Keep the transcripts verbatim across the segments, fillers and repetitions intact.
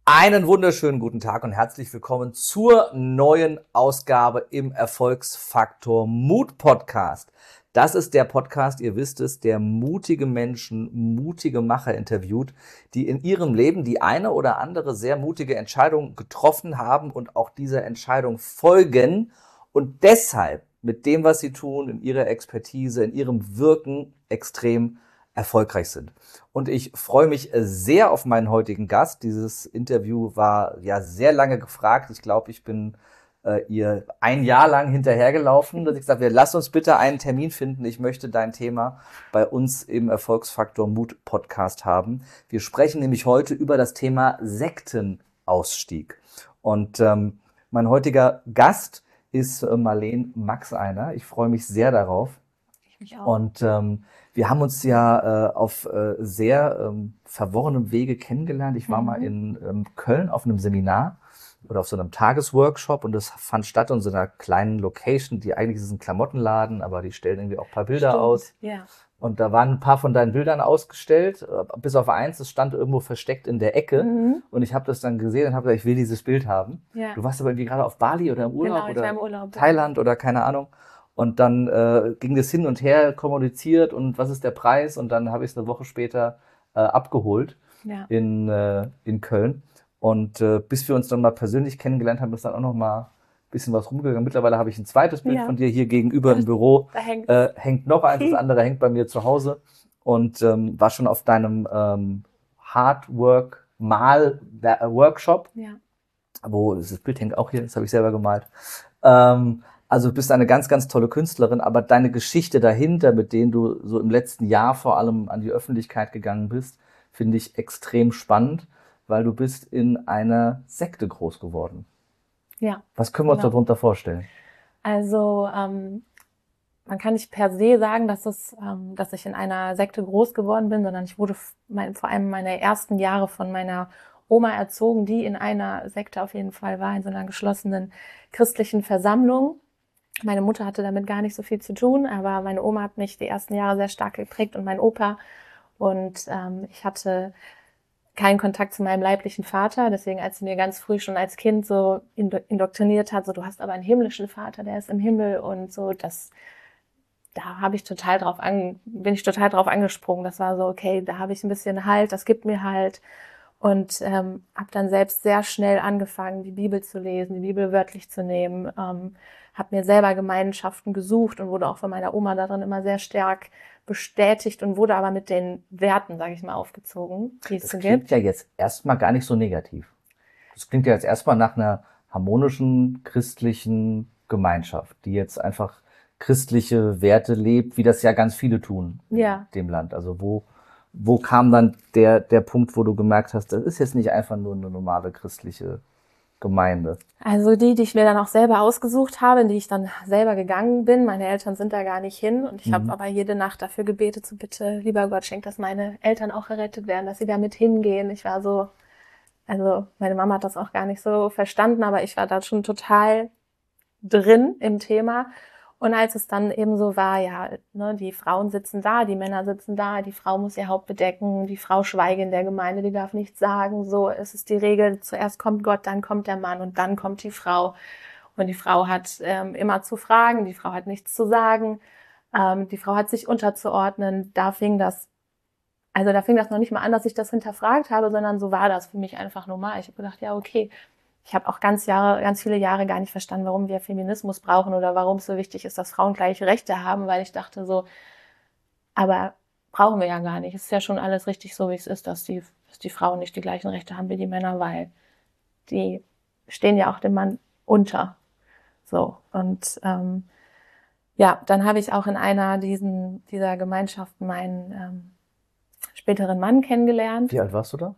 Einen wunderschönen guten Tag und herzlich willkommen zur neuen Ausgabe im Erfolgsfaktor Mut Podcast. Das ist der Podcast, ihr wisst es, der mutige Menschen, mutige Macher interviewt, die in ihrem Leben die eine oder andere sehr mutige Entscheidung getroffen haben und auch dieser Entscheidung folgen und deshalb mit dem, was sie tun, in ihrer Expertise, in ihrem Wirken extrem erfolgreich sind. Und ich freue mich sehr auf meinen heutigen Gast. Dieses Interview war ja sehr lange gefragt. Ich glaube, ich bin äh, ihr ein Jahr lang hinterhergelaufen, dass ich gesagt habe, lass uns bitte einen Termin finden. Ich möchte dein Thema bei uns im Erfolgsfaktor Mut Podcast haben. Wir sprechen nämlich heute über das Thema Sektenausstieg. Und ähm, mein heutiger Gast ist äh, Marleen Maxeiner. Ich freue mich sehr darauf. Ich mich auch. Und ähm, wir haben uns ja äh, auf äh, sehr ähm, verworrenem Wege kennengelernt. Ich war Mhm. mal in ähm, Köln auf einem Seminar oder auf so einem Tagesworkshop und das fand statt in so einer kleinen Location, die eigentlich ist ein Klamottenladen, aber die stellen irgendwie auch ein paar Bilder Stimmt. aus. Ja. Und da waren ein paar von deinen Bildern ausgestellt, äh, bis auf eins, das stand irgendwo versteckt in der Ecke. Mhm. Und ich habe das dann gesehen und habe gesagt, ich will dieses Bild haben. Ja. Du warst aber irgendwie gerade auf Bali oder im Urlaub Genau, ich oder war im Urlaub. Thailand oder keine Ahnung. Und dann äh, ging das hin und her kommuniziert und was ist der Preis? Und dann habe ich es eine Woche später äh, abgeholt Ja. in, äh, in Köln. Und äh, bis wir uns dann mal persönlich kennengelernt haben, ist dann auch noch mal ein bisschen was rumgegangen. Mittlerweile habe ich ein zweites Bild Ja. von dir hier gegenüber im Büro. Da hängt Äh, hängt noch eins, das andere hängt bei mir zu Hause. Und ähm, war schon auf deinem ähm, Hardwork-Mal-Workshop, Ja. wo das Bild hängt auch hier, das habe ich selber gemalt. Ähm, also du bist eine ganz, ganz tolle Künstlerin, aber deine Geschichte dahinter, mit denen du so im letzten Jahr vor allem an die Öffentlichkeit gegangen bist, finde ich extrem spannend, weil du bist in einer Sekte groß geworden. Ja. Was können wir uns Genau. darunter vorstellen? Also ähm, man kann nicht per se sagen, dass es, ähm, dass ich in einer Sekte groß geworden bin, sondern ich wurde f- mein, vor allem meine ersten Jahre von meiner Oma erzogen, die in einer Sekte auf jeden Fall war, in so einer geschlossenen christlichen Versammlung. Meine Mutter hatte damit gar nicht so viel zu tun, aber meine Oma hat mich die ersten Jahre sehr stark geprägt und mein Opa. Und ähm, ich hatte keinen Kontakt zu meinem leiblichen Vater, deswegen als sie mir ganz früh schon als Kind so indo- indoktriniert hat, so du hast aber einen himmlischen Vater, der ist im Himmel und so, das, da habe ich total drauf an, bin ich total drauf angesprungen. Das war so, okay, da habe ich ein bisschen Halt, das gibt mir Halt und ähm, habe dann selbst sehr schnell angefangen, die Bibel zu lesen, die Bibel wörtlich zu nehmen, ähm, habe mir selber Gemeinschaften gesucht und wurde auch von meiner Oma darin immer sehr stark bestätigt und wurde aber mit den Werten, sage ich mal, aufgezogen, die es Das so klingt gibt. ja jetzt erstmal gar nicht so negativ. Das klingt ja jetzt erstmal nach einer harmonischen christlichen Gemeinschaft, die jetzt einfach christliche Werte lebt, wie das ja ganz viele tun in Ja. dem Land. Also wo, wo kam dann der, der Punkt, wo du gemerkt hast, das ist jetzt nicht einfach nur eine normale christliche Gemeinde? Also die, die ich mir dann auch selber ausgesucht habe, in die ich dann selber gegangen bin. Meine Eltern sind da gar nicht hin und ich habe Mhm. aber jede Nacht dafür gebetet, so bitte, lieber Gott, schenk, dass meine Eltern auch gerettet werden, dass sie da mit hingehen. Ich war so, also meine Mama hat das auch gar nicht so verstanden, aber ich war da schon total drin im Thema. Und als es dann eben so war, ja, ne, die Frauen sitzen da, die Männer sitzen da, die Frau muss ihr Haupt bedecken, die Frau schweige in der Gemeinde, die darf nichts sagen, so es ist die Regel, zuerst kommt Gott, dann kommt der Mann und dann kommt die Frau. Und die Frau hat ähm, immer zu fragen, die Frau hat nichts zu sagen, ähm, die Frau hat sich unterzuordnen. Da fing das, also da fing das noch nicht mal an, dass ich das hinterfragt habe, sondern so war das für mich einfach normal. Ich habe gedacht, ja, okay. Ich habe auch ganz Jahre, ganz viele Jahre gar nicht verstanden, warum wir Feminismus brauchen oder warum es so wichtig ist, dass Frauen gleiche Rechte haben, weil ich dachte so, aber brauchen wir ja gar nicht. Es ist ja schon alles richtig so, wie es ist, dass die, dass die Frauen nicht die gleichen Rechte haben wie die Männer, weil die stehen ja auch dem Mann unter. So. Und ähm, ja, dann habe ich auch in einer diesen, dieser Gemeinschaften meinen ähm, späteren Mann kennengelernt. Wie alt warst du da,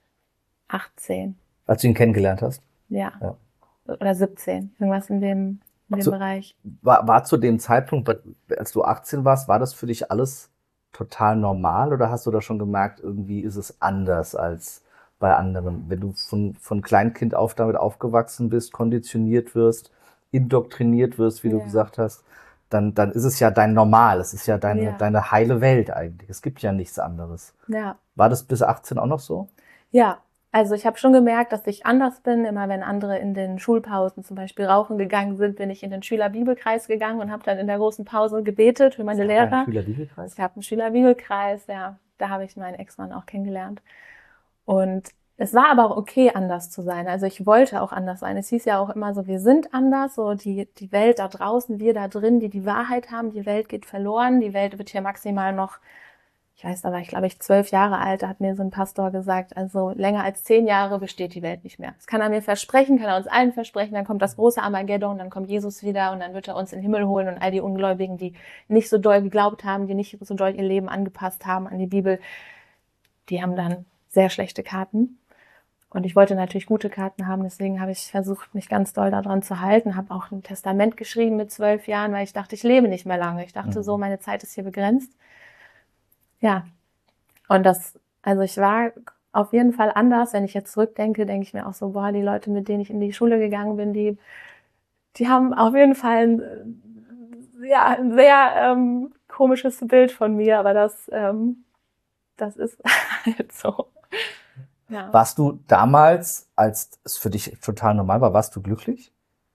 achtzehn, als du ihn kennengelernt hast? ja. Ja. Oder siebzehn, irgendwas in dem, in dem So, Bereich. war, war zu dem Zeitpunkt, als du achtzehn warst, war das für dich alles total normal oder hast du da schon gemerkt, irgendwie ist es anders als bei anderen? Wenn du von, von Kleinkind auf damit aufgewachsen bist, konditioniert wirst, indoktriniert wirst, wie du Ja. gesagt hast, dann, dann ist es ja dein Normal, es ist ja deine, Ja. deine heile Welt eigentlich. Es gibt ja nichts anderes. Ja, War das bis achtzehn auch noch so? ja, Also ich habe schon gemerkt, dass ich anders bin. Immer wenn andere in den Schulpausen zum Beispiel rauchen gegangen sind, bin ich in den Schülerbibelkreis gegangen und habe dann in der großen Pause gebetet für meine Lehrer. Ein Schülerbibelkreis? Es gab einen Schülerbibelkreis, ja. Da habe ich meinen Ex-Mann auch kennengelernt. Und es war aber auch okay, anders zu sein. Also ich wollte auch anders sein. Es hieß ja auch immer so, wir sind anders, so die, die Welt da draußen, wir da drin, die die Wahrheit haben. Die Welt geht verloren. Die Welt wird hier maximal noch, ich weiß, da war ich, glaube ich, zwölf Jahre alt, da hat mir so ein Pastor gesagt, also länger als zehn Jahre besteht die Welt nicht mehr. Das kann er mir versprechen, kann er uns allen versprechen, dann kommt das große Armageddon, dann kommt Jesus wieder und dann wird er uns in den Himmel holen und all die Ungläubigen, die nicht so doll geglaubt haben, die nicht so doll ihr Leben angepasst haben an die Bibel, die haben dann sehr schlechte Karten. Und ich wollte natürlich gute Karten haben, deswegen habe ich versucht, mich ganz doll daran zu halten, habe auch ein Testament geschrieben mit zwölf Jahren, weil ich dachte, ich lebe nicht mehr lange. Ich dachte so, meine Zeit ist hier begrenzt. Ja, und das, also ich war auf jeden Fall anders. Wenn ich jetzt zurückdenke, denke ich mir auch so, boah, die Leute, mit denen ich in die Schule gegangen bin, die, die haben auf jeden Fall ein, ja, ein sehr ähm, komisches Bild von mir, aber das, ähm, das ist halt so. Ja. Warst du damals, als es für dich total normal war, warst du glücklich?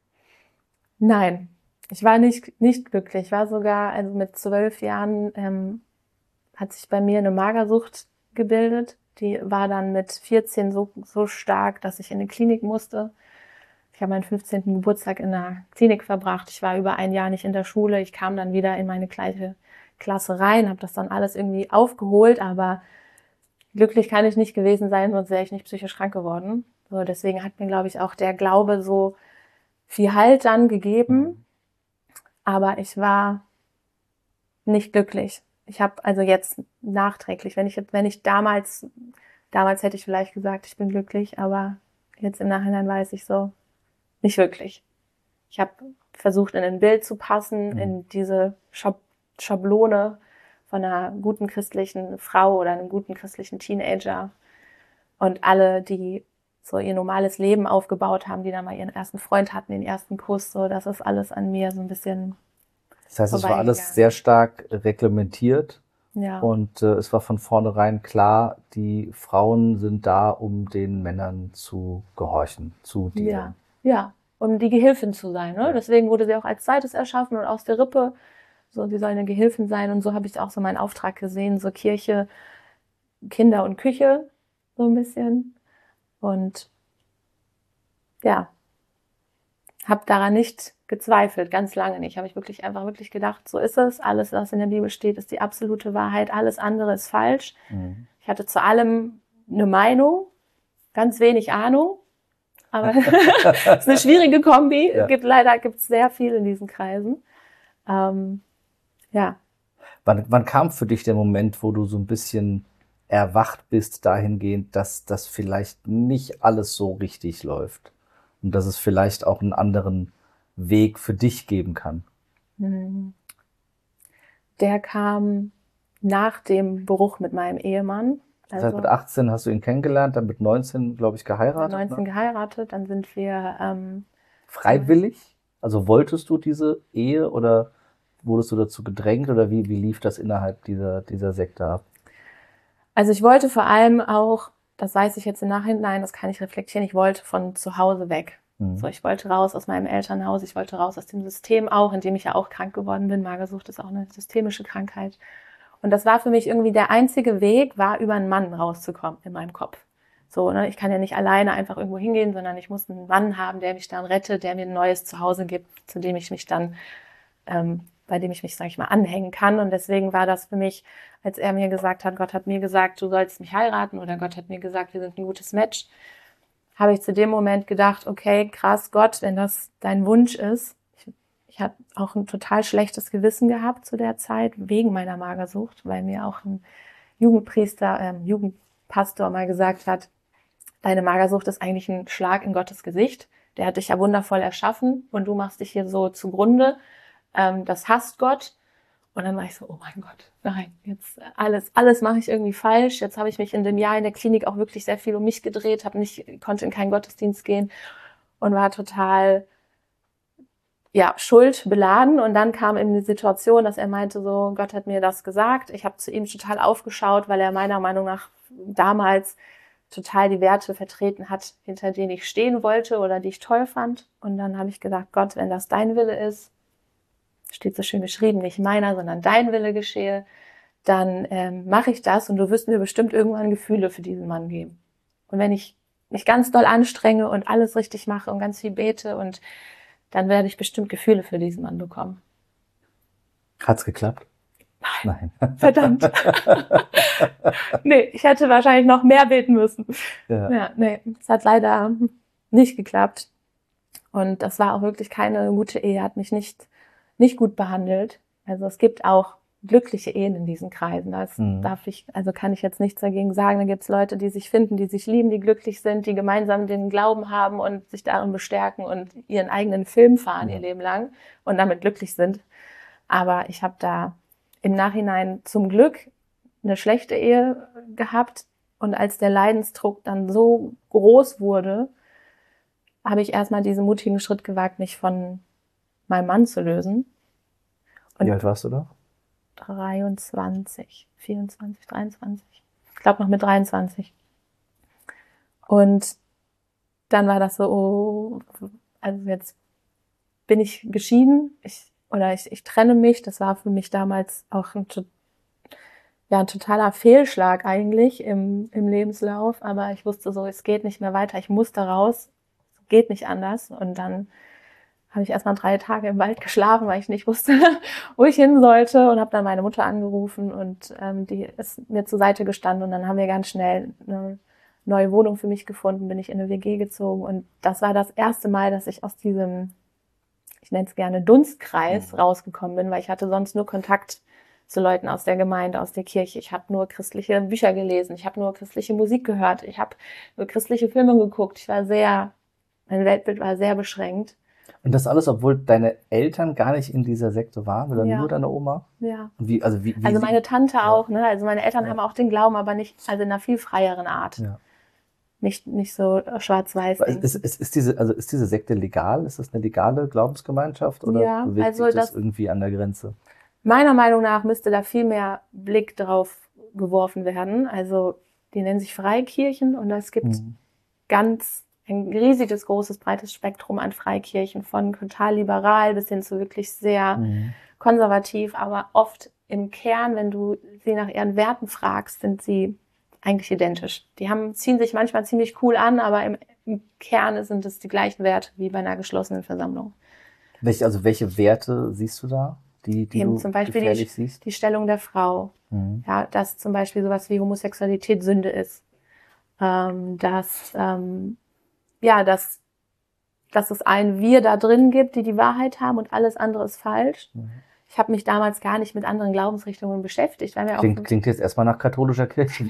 Nein, ich war nicht, nicht glücklich. Ich war sogar, also mit zwölf Jahren, ähm, hat sich bei mir eine Magersucht gebildet. Die war dann mit vierzehn so, so stark, dass ich in eine Klinik musste. Ich habe meinen fünfzehnten Geburtstag in der Klinik verbracht. Ich war über ein Jahr nicht in der Schule. Ich kam dann wieder in meine gleiche Klasse rein, habe das dann alles irgendwie aufgeholt, aber glücklich kann ich nicht gewesen sein, sonst wäre ich nicht psychisch krank geworden. So, deswegen hat mir, glaube ich, auch der Glaube so viel Halt dann gegeben. Aber ich war nicht glücklich. Ich habe also jetzt nachträglich, wenn ich wenn ich damals, damals hätte ich vielleicht gesagt, ich bin glücklich, aber jetzt im Nachhinein weiß ich so, nicht wirklich. Ich habe versucht, in ein Bild zu passen, mhm. in diese Schab- Schablone von einer guten christlichen Frau oder einem guten christlichen Teenager. Und alle, die so ihr normales Leben aufgebaut haben, die dann mal ihren ersten Freund hatten, den ersten Kuss, so, das ist alles an mir so ein bisschen. Das heißt, es war alles sehr stark reglementiert. Ja. Und äh, es war von vornherein klar, die Frauen sind da, um den Männern zu gehorchen, zu dienen. Ja, ja, um die Gehilfin zu sein. Ne? Ja. Deswegen wurde sie auch als zweites erschaffen und aus der Rippe. So, sie soll eine Gehilfin sein. Und so habe ich auch so meinen Auftrag gesehen, so Kirche, Kinder und Küche, so ein bisschen. Und ja, habe daran nicht gezweifelt, ganz lange nicht. Habe ich wirklich einfach wirklich gedacht, so ist es. Alles, was in der Bibel steht, ist die absolute Wahrheit. Alles andere ist falsch. Mhm. Ich hatte zu allem eine Meinung, ganz wenig Ahnung. Aber es ist eine schwierige Kombi. Ja. Gibt, leider gibt es sehr viel in diesen Kreisen. Ähm, ja. Wann, wann kam für dich der Moment, wo du so ein bisschen erwacht bist dahingehend, dass das vielleicht nicht alles so richtig läuft und dass es vielleicht auch einen anderen Weg für dich geben kann? Der kam nach dem Bruch mit meinem Ehemann. Das heißt, mit achtzehn hast du ihn kennengelernt, dann mit neunzehn, glaube ich, geheiratet? Mit neunzehn ne? geheiratet, dann sind wir... Ähm, Freiwillig? Also wolltest du diese Ehe oder wurdest du dazu gedrängt oder wie, wie lief das innerhalb dieser, dieser Sekte ab? Also ich wollte vor allem auch, das weiß ich jetzt im Nachhinein, das kann ich reflektieren, ich wollte von zu Hause weg. Mhm. So, ich wollte raus aus meinem Elternhaus, ich wollte raus aus dem System auch, in dem ich ja auch krank geworden bin. Magersucht ist auch eine systemische Krankheit. Und das war für mich irgendwie der einzige Weg, war über einen Mann rauszukommen in meinem Kopf. So, ne, ich kann ja nicht alleine einfach irgendwo hingehen, sondern ich muss einen Mann haben, der mich dann rettet, der mir ein neues Zuhause gibt, zu dem ich mich dann, ähm, bei dem ich mich, sag ich mal, anhängen kann. Und deswegen war das für mich, als er mir gesagt hat, Gott hat mir gesagt, du sollst mich heiraten, oder Gott hat mir gesagt, wir sind ein gutes Match, habe ich zu dem Moment gedacht, okay, krass, Gott, wenn das dein Wunsch ist. Ich, ich habe auch ein total schlechtes Gewissen gehabt zu der Zeit, wegen meiner Magersucht, weil mir auch ein Jugendpriester, ähm, Jugendpastor mal gesagt hat, deine Magersucht ist eigentlich ein Schlag in Gottes Gesicht. Der hat dich ja wundervoll erschaffen und du machst dich hier so zugrunde. Ähm, das hasst Gott. Und dann war ich so, oh mein Gott, nein, jetzt alles, alles mache ich irgendwie falsch. Jetzt habe ich mich in dem Jahr in der Klinik auch wirklich sehr viel um mich gedreht, habe nicht, konnte in keinen Gottesdienst gehen und war total, ja, schuldbeladen. Und dann kam eben die Situation, dass er meinte so, Gott hat mir das gesagt. Ich habe zu ihm total aufgeschaut, weil er meiner Meinung nach damals total die Werte vertreten hat, hinter denen ich stehen wollte oder die ich toll fand. Und dann habe ich gesagt, Gott, wenn das dein Wille ist, steht so schön geschrieben, nicht meiner, sondern dein Wille geschehe, dann ähm, mache ich das und du wirst mir bestimmt irgendwann Gefühle für diesen Mann geben. Und wenn ich mich ganz doll anstrenge und alles richtig mache und ganz viel bete, und dann werde ich bestimmt Gefühle für diesen Mann bekommen. Hat's geklappt? Nein. Nein. Verdammt. Nee, ich hätte wahrscheinlich noch mehr beten müssen. Ja. Ja, nee, es hat leider nicht geklappt. Und das war auch wirklich keine gute Ehe, hat mich nicht, nicht gut behandelt. Also es gibt auch glückliche Ehen in diesen Kreisen. Da mhm. darf ich, also kann ich jetzt nichts dagegen sagen. Da gibt es Leute, die sich finden, die sich lieben, die glücklich sind, die gemeinsam den Glauben haben und sich darin bestärken und ihren eigenen Film fahren, ja. ihr Leben lang und damit glücklich sind. Aber ich habe da im Nachhinein zum Glück eine schlechte Ehe gehabt. Und als der Leidensdruck dann so groß wurde, habe ich erstmal diesen mutigen Schritt gewagt, mich von meinem Mann zu lösen. Und wie alt warst du da? dreiundzwanzig, vierundzwanzig, dreiundzwanzig. Ich glaube noch mit dreiundzwanzig. Und dann war das so, oh, also jetzt bin ich geschieden, ich, oder ich, ich trenne mich. Das war für mich damals auch ein, ja, ein totaler Fehlschlag eigentlich im, im Lebenslauf. Aber ich wusste so, es geht nicht mehr weiter, ich muss da raus, es geht nicht anders. Und dann habe ich erstmal drei Tage im Wald geschlafen, weil ich nicht wusste, wo ich hin sollte, und habe dann meine Mutter angerufen und ähm, die ist mir zur Seite gestanden, und dann haben wir ganz schnell eine neue Wohnung für mich gefunden, bin ich in eine W G gezogen, und das war das erste Mal, dass ich aus diesem, ich nenne es gerne Dunstkreis, mhm. rausgekommen bin, weil ich hatte sonst nur Kontakt zu Leuten aus der Gemeinde, aus der Kirche. Ich habe nur christliche Bücher gelesen, ich habe nur christliche Musik gehört, ich habe nur christliche Filme geguckt. Ich war sehr, mein Weltbild war sehr beschränkt. Und das alles, obwohl deine Eltern gar nicht in dieser Sekte waren, oder ja. nur deine Oma? Ja. Und wie, also, wie, wie also meine Tante ja. auch, ne? Also meine Eltern ja. haben auch den Glauben, aber nicht, also in einer viel freieren Art. Ja. Nicht, nicht so schwarz-weiß. Ist, ist, ist diese, also ist diese Sekte legal? Ist das eine legale Glaubensgemeinschaft, oder ja, bewegt also sich das, das irgendwie an der Grenze? Meiner Meinung nach müsste da viel mehr Blick drauf geworfen werden. Also die nennen sich Freikirchen, und es gibt mhm. ganz ein riesiges, großes, breites Spektrum an Freikirchen, von total liberal bis hin zu wirklich sehr mhm. konservativ, aber oft im Kern, wenn du sie nach ihren Werten fragst, sind sie eigentlich identisch. Die haben, ziehen sich manchmal ziemlich cool an, aber im, im Kern sind es die gleichen Werte wie bei einer geschlossenen Versammlung. Welche, also welche Werte siehst du da, die, die Eben du zum Beispiel gefährlich die, siehst? Die Stellung der Frau. Mhm. Ja, dass zum Beispiel sowas wie Homosexualität Sünde ist. Ähm, dass ähm, ja, dass, dass es ein Wir da drin gibt, die die Wahrheit haben, und alles andere ist falsch. Mhm. Ich habe mich damals gar nicht mit anderen Glaubensrichtungen beschäftigt. Weil mir klingt, auch klingt jetzt erstmal nach katholischer Kirche.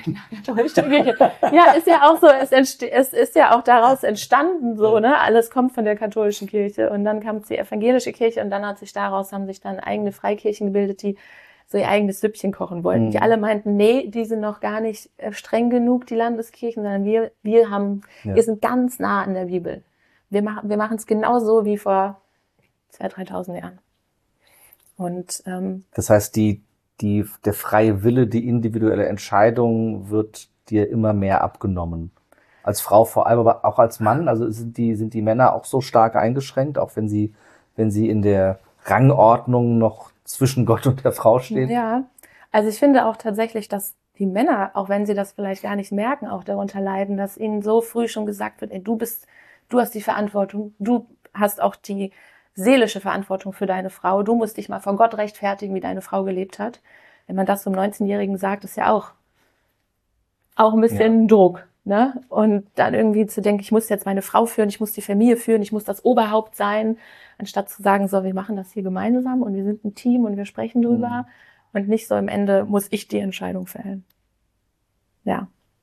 Ja, ist ja auch so, es, entste- es ist ja auch daraus entstanden, so, ne? Alles kommt von der katholischen Kirche, und dann kam die evangelische Kirche, und dann hat sich daraus, haben sich dann eigene Freikirchen gebildet, die so ihr eigenes Süppchen kochen wollten. Mhm. Die alle meinten, nee, die sind noch gar nicht streng genug, die Landeskirchen, sondern wir, wir haben, ja. wir sind ganz nah an der Bibel. Wir machen, wir machen es genauso wie vor zweitausend, dreitausend Jahren. Und, ähm, das heißt, die, die, der freie Wille, die individuelle Entscheidung wird dir immer mehr abgenommen. Als Frau vor allem, aber auch als Mann. Also sind die, sind die Männer auch so stark eingeschränkt, auch wenn sie, wenn sie in der Rangordnung noch zwischen Gott und der Frau stehen? Ja, also ich finde auch tatsächlich, dass die Männer, auch wenn sie das vielleicht gar nicht merken, auch darunter leiden, dass ihnen so früh schon gesagt wird, ey, du bist, du hast die Verantwortung, du hast auch die seelische Verantwortung für deine Frau, du musst dich mal vor Gott rechtfertigen, wie deine Frau gelebt hat. Wenn man das so einem neunzehnjährigen sagt, ist ja auch, auch ein bisschen ja. Druck, ne? Und dann irgendwie zu denken, ich muss jetzt meine Frau führen, ich muss die Familie führen, ich muss das Oberhaupt sein, anstatt zu sagen, so, wir machen das hier gemeinsam und wir sind ein Team und wir sprechen drüber, mhm. und nicht so am Ende muss ich die Entscheidung fällen. Ja.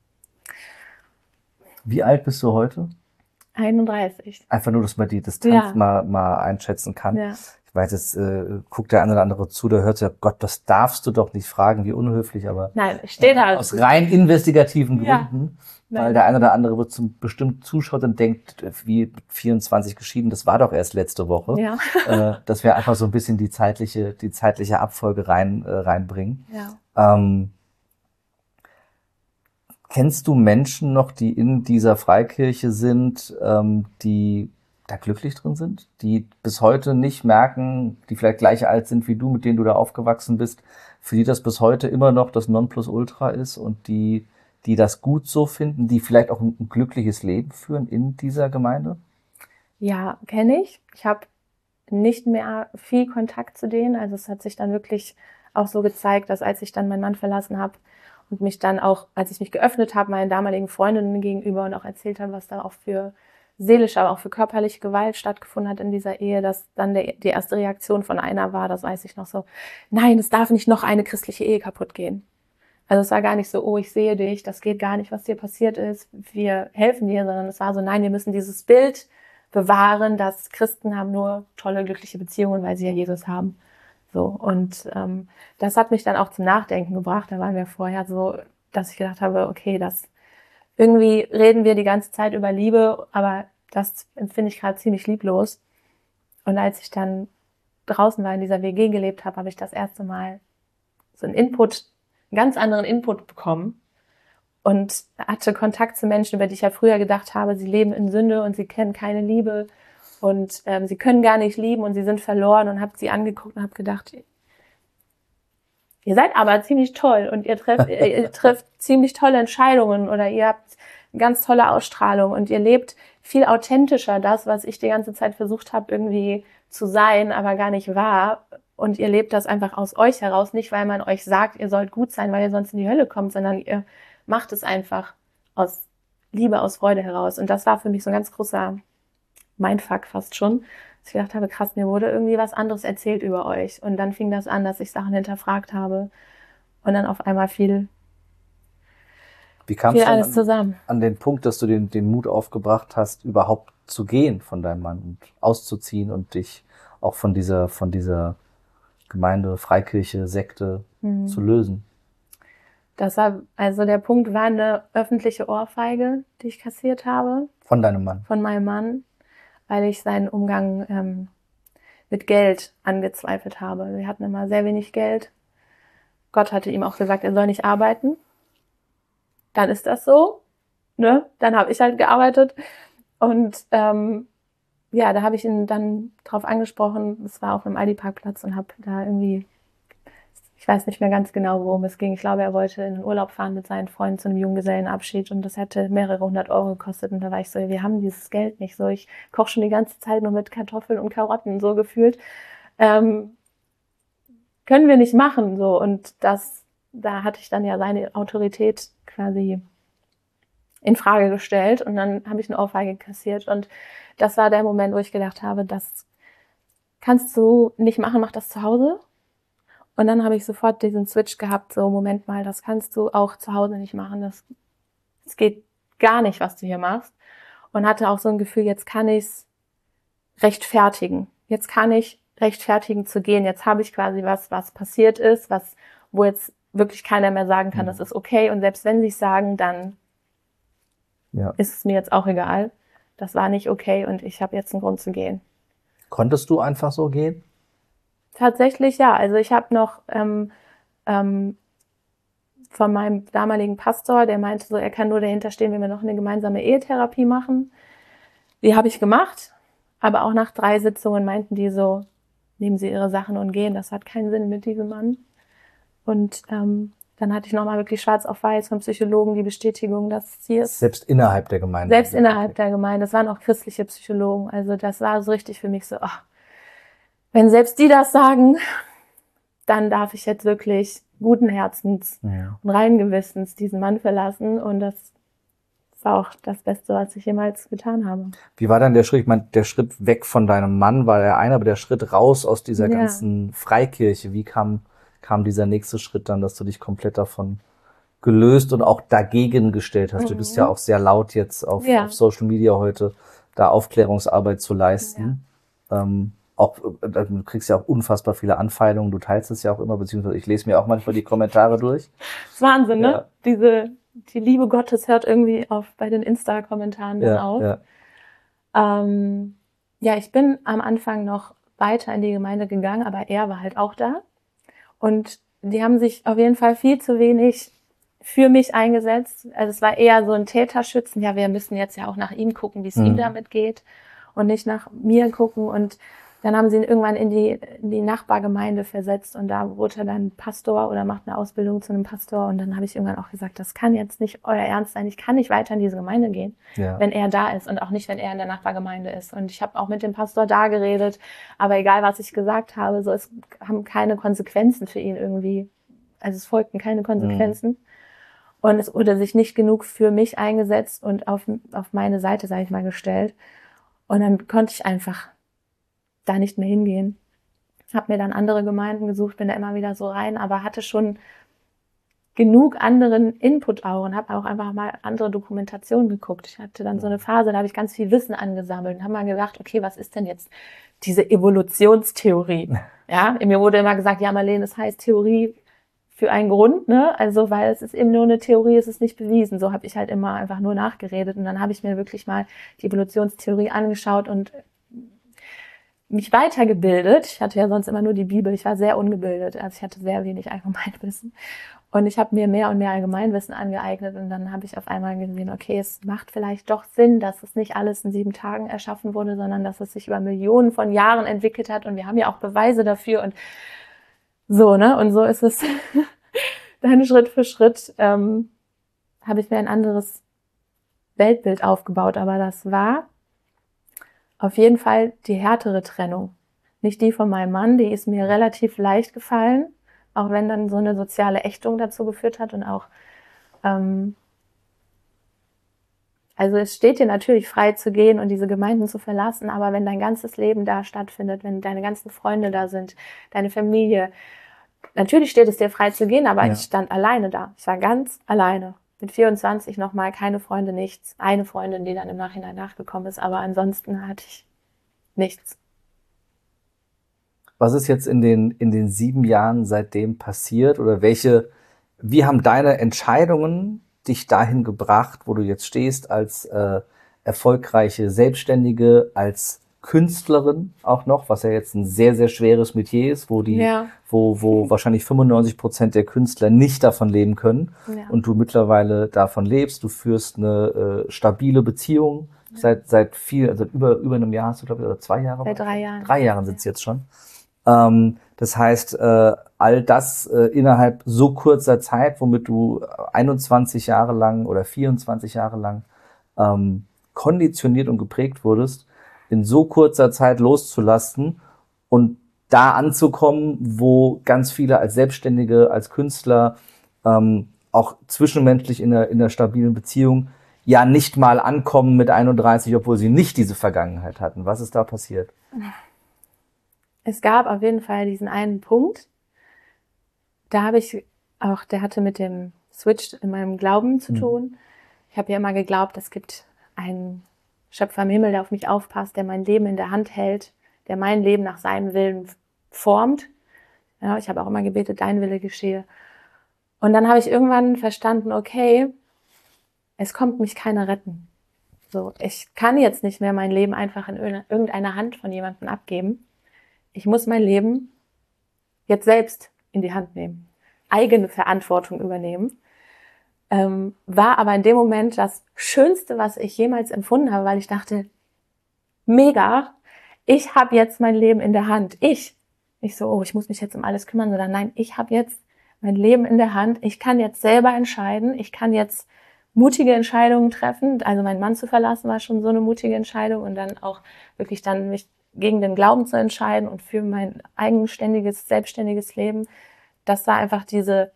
Wie alt bist du heute? einunddreißig. Einfach nur, dass man die Distanz ja. mal, mal einschätzen kann. Ja. Ich weiß, jetzt äh, guckt der eine oder andere zu, der hört ja, Gott, das darfst du doch nicht fragen, wie unhöflich, aber nein, steht halt. Aus rein investigativen Gründen, ja. weil der eine oder andere wird zum bestimmt zuschaut und denkt, wie vierundzwanzig geschieden, das war doch erst letzte Woche, ja. äh, dass wir einfach so ein bisschen die zeitliche, die zeitliche Abfolge rein äh, reinbringen. Ja. Ähm, Kennst du Menschen noch, die in dieser Freikirche sind, ähm, die da glücklich drin sind, die bis heute nicht merken, die vielleicht gleich alt sind wie du, mit denen du da aufgewachsen bist, für die das bis heute immer noch das Nonplusultra ist und die, die das gut so finden, die vielleicht auch ein, ein glückliches Leben führen in dieser Gemeinde? Ja, kenne ich. Ich habe nicht mehr viel Kontakt zu denen. Also es hat sich dann wirklich auch so gezeigt, dass als ich dann meinen Mann verlassen habe und mich dann auch, als ich mich geöffnet habe, meinen damaligen Freundinnen gegenüber und auch erzählt habe, was da auch für seelische, aber auch für körperliche Gewalt stattgefunden hat in dieser Ehe, dass dann der, die erste Reaktion von einer war, das weiß ich noch so, nein, es darf nicht noch eine christliche Ehe kaputt gehen. Also es war gar nicht so, oh, ich sehe dich, das geht gar nicht, was dir passiert ist, wir helfen dir, sondern es war so, nein, wir müssen dieses Bild bewahren, dass Christen haben nur tolle, glückliche Beziehungen, weil sie ja Jesus haben. So, und ähm, das hat mich dann auch zum Nachdenken gebracht. Da waren wir vorher so, dass ich gedacht habe, okay, das irgendwie reden wir die ganze Zeit über Liebe, aber das empfinde ich gerade ziemlich lieblos. Und als ich dann draußen war, in dieser W G gelebt habe, habe ich das erste Mal so einen Input, einen ganz anderen Input bekommen und hatte Kontakt zu Menschen, über die ich ja früher gedacht habe, sie leben in Sünde und sie kennen keine Liebe und ähm, sie können gar nicht lieben und sie sind verloren, und habe sie angeguckt und habe gedacht, ihr seid aber ziemlich toll und ihr trefft, ihr trefft ziemlich tolle Entscheidungen oder ihr habt eine ganz tolle Ausstrahlung und ihr lebt viel authentischer das, was ich die ganze Zeit versucht habe irgendwie zu sein, aber gar nicht war. Und ihr lebt das einfach aus euch heraus, nicht weil man euch sagt, ihr sollt gut sein, weil ihr sonst in die Hölle kommt, sondern ihr macht es einfach aus Liebe, aus Freude heraus. Und das war für mich so ein ganz großer Mindfuck fast schon, dass ich gedacht habe, krass, mir wurde irgendwie was anderes erzählt über euch. Und dann fing das an, dass ich Sachen hinterfragt habe und dann auf einmal fiel, Wie kam fiel es dann alles an, zusammen. an den Punkt, dass du den, den Mut aufgebracht hast, überhaupt zu gehen von deinem Mann und auszuziehen und dich auch von dieser, von dieser Gemeinde, Freikirche, Sekte Mhm. zu lösen? Das war, also der Punkt war eine öffentliche Ohrfeige, die ich kassiert habe. Von deinem Mann? Von meinem Mann, weil ich seinen Umgang ähm, mit Geld angezweifelt habe. Wir hatten immer sehr wenig Geld. Gott hatte ihm auch gesagt, er soll nicht arbeiten. Dann ist das so, ne? Dann habe ich halt gearbeitet und ähm, ja, da habe ich ihn dann drauf angesprochen. Es war auf einem Aldi-Parkplatz und habe da irgendwie, ich weiß nicht mehr ganz genau, worum es ging. Ich glaube, er wollte in den Urlaub fahren mit seinen Freunden zu einem Junggesellenabschied und das hätte mehrere hundert Euro gekostet. Und da war ich so, wir haben dieses Geld nicht. So, ich koche schon die ganze Zeit nur mit Kartoffeln und Karotten, so gefühlt. Ähm, können wir nicht machen, so. Und das, da hatte ich dann ja seine Autorität quasi in Frage gestellt und dann habe ich eine Ohrfeige kassiert und das war der Moment, wo ich gedacht habe, das kannst du nicht machen, mach das zu Hause. Und dann habe ich sofort diesen Switch gehabt, so Moment mal, das kannst du auch zu Hause nicht machen, das, das geht gar nicht, was du hier machst. Und hatte auch so ein Gefühl, jetzt kann ich's rechtfertigen. Jetzt kann ich rechtfertigen zu gehen. Jetzt habe ich quasi was, was passiert ist, was, wo jetzt wirklich keiner mehr sagen kann, mhm. das ist okay. Und selbst wenn sie es sagen, dann ja. ist es mir jetzt auch egal. Das war nicht okay und ich habe jetzt einen Grund zu gehen. Konntest du einfach so gehen? Tatsächlich ja. Also ich habe noch ähm, ähm, von meinem damaligen Pastor, der meinte so, er kann nur dahinter stehen, wenn wir noch eine gemeinsame Ehetherapie machen. Die habe ich gemacht, aber auch nach drei Sitzungen meinten die so, nehmen Sie Ihre Sachen und gehen. Das hat keinen Sinn mit diesem Mann. Und ähm, dann hatte ich nochmal wirklich schwarz auf weiß vom Psychologen die Bestätigung, dass sie es... Selbst innerhalb der Gemeinde? Selbst innerhalb der Gemeinde. Das waren auch christliche Psychologen. Also das war so richtig für mich so, ach, wenn selbst die das sagen, dann darf ich jetzt wirklich guten Herzens ja. und reinen Gewissens diesen Mann verlassen. Und das war auch das Beste, was ich jemals getan habe. Wie war dann der Schritt? Ich meine, der Schritt weg von deinem Mann war der eine, aber der Schritt raus aus dieser ja. ganzen Freikirche, wie kam, kam dieser nächste Schritt dann, dass du dich komplett davon gelöst und auch dagegen gestellt hast? Mhm. Du bist ja auch sehr laut jetzt auf, ja. auf Social Media heute, da Aufklärungsarbeit zu leisten. Ja. Ähm, auch, du kriegst ja auch unfassbar viele Anfeindungen, du teilst es ja auch immer, beziehungsweise ich lese mir auch manchmal die Kommentare durch. Das ist Wahnsinn, ja. ne? Diese, die Liebe Gottes hört irgendwie auf bei den Insta-Kommentaren dann ja, auf. Ja. Ähm, ja, ich bin am Anfang noch weiter in die Gemeinde gegangen, aber er war halt auch da. Und die haben sich auf jeden Fall viel zu wenig für mich eingesetzt. Also es war eher so ein Täterschützen. Ja, wir müssen jetzt ja auch nach ihm gucken, wie es Mhm. ihm damit geht und nicht nach mir gucken. Und dann haben sie ihn irgendwann in die, in die Nachbargemeinde versetzt und da wurde er dann Pastor oder macht eine Ausbildung zu einem Pastor. Und dann habe ich irgendwann auch gesagt, das kann jetzt nicht euer Ernst sein. Ich kann nicht weiter in diese Gemeinde gehen, Ja. wenn er da ist und auch nicht, wenn er in der Nachbargemeinde ist. Und ich habe auch mit dem Pastor da geredet, aber egal, was ich gesagt habe, so es haben keine Konsequenzen für ihn irgendwie. Also es folgten keine Konsequenzen. Mhm. Und es wurde sich nicht genug für mich eingesetzt und auf, auf meine Seite, sage ich mal, gestellt. Und dann konnte ich einfach da nicht mehr hingehen. Habe mir dann andere Gemeinden gesucht, bin da immer wieder so rein, aber hatte schon genug anderen Input auch und habe auch einfach mal andere Dokumentationen geguckt. Ich hatte dann so eine Phase, da habe ich ganz viel Wissen angesammelt und habe mal gedacht, okay, was ist denn jetzt diese Evolutionstheorie? Ja, mir wurde immer gesagt, ja, Marlene, das heißt Theorie für einen Grund, ne? Also, weil es ist eben nur eine Theorie, es ist nicht bewiesen. So habe ich halt immer einfach nur nachgeredet und dann habe ich mir wirklich mal die Evolutionstheorie angeschaut und mich weitergebildet. Ich hatte ja sonst immer nur die Bibel. Ich war sehr ungebildet, also ich hatte sehr wenig Allgemeinwissen. Und ich habe mir mehr und mehr Allgemeinwissen angeeignet und dann habe ich auf einmal gesehen, okay, es macht vielleicht doch Sinn, dass es nicht alles in sieben Tagen erschaffen wurde, sondern dass es sich über Millionen von Jahren entwickelt hat und wir haben ja auch Beweise dafür und so, ne? Und so ist es dann Schritt für Schritt ähm, habe ich mir ein anderes Weltbild aufgebaut, aber das war auf jeden Fall die härtere Trennung. Nicht die von meinem Mann, die ist mir relativ leicht gefallen, auch wenn dann so eine soziale Ächtung dazu geführt hat und auch, ähm, also es steht dir natürlich frei zu gehen und diese Gemeinden zu verlassen, aber wenn dein ganzes Leben da stattfindet, wenn deine ganzen Freunde da sind, deine Familie, natürlich steht es dir frei zu gehen, aber ja. Ich stand alleine da. Ich war ganz alleine. Mit vierundzwanzig nochmal, keine Freunde, nichts. Eine Freundin, die dann im Nachhinein nachgekommen ist, aber ansonsten hatte ich nichts. Was ist jetzt in den, in den sieben Jahren seitdem passiert oder welche, wie haben deine Entscheidungen dich dahin gebracht, wo du jetzt stehst als äh, erfolgreiche Selbstständige, als Künstlerin auch noch, was ja jetzt ein sehr, sehr schweres Metier ist, wo die, ja. wo, wo wahrscheinlich fünfundneunzig Prozent der Künstler nicht davon leben können ja. und du mittlerweile davon lebst. Du führst eine äh, stabile Beziehung ja. seit, seit viel, also über, über einem Jahr hast du, glaube ich, oder zwei Jahre? Seit drei Jahren. Drei Jahren sind es ja. jetzt schon. Ähm, das heißt, äh, all das äh, innerhalb so kurzer Zeit, womit du einundzwanzig Jahre lang oder vierundzwanzig Jahre lang ähm, konditioniert und geprägt wurdest, in so kurzer Zeit loszulassen und da anzukommen, wo ganz viele als Selbstständige, als Künstler, ähm, auch zwischenmenschlich in einer, in einer stabilen Beziehung ja nicht mal ankommen mit einunddreißig, obwohl sie nicht diese Vergangenheit hatten. Was ist da passiert? Es gab auf jeden Fall diesen einen Punkt, da habe ich auch, der hatte mit dem Switch in meinem Glauben zu tun. Mhm. Ich habe ja immer geglaubt, es gibt einen Schöpfer im Himmel, der auf mich aufpasst, der mein Leben in der Hand hält, der mein Leben nach seinem Willen formt. Ja, ich habe auch immer gebetet, dein Wille geschehe. Und dann habe ich irgendwann verstanden, okay, es kommt mich keiner retten. So, ich kann jetzt nicht mehr mein Leben einfach in irgendeiner Hand von jemandem abgeben. Ich muss mein Leben jetzt selbst in die Hand nehmen, eigene Verantwortung übernehmen. Ähm, war aber in dem Moment das Schönste, was ich jemals empfunden habe, weil ich dachte, mega, ich habe jetzt mein Leben in der Hand. Ich. Nicht so, oh, ich muss mich jetzt um alles kümmern, sondern nein, ich habe jetzt mein Leben in der Hand. Ich kann jetzt selber entscheiden. Ich kann jetzt mutige Entscheidungen treffen. Also meinen Mann zu verlassen war schon so eine mutige Entscheidung und dann auch wirklich dann mich gegen den Glauben zu entscheiden und für mein eigenständiges, selbstständiges Leben. Das war einfach diese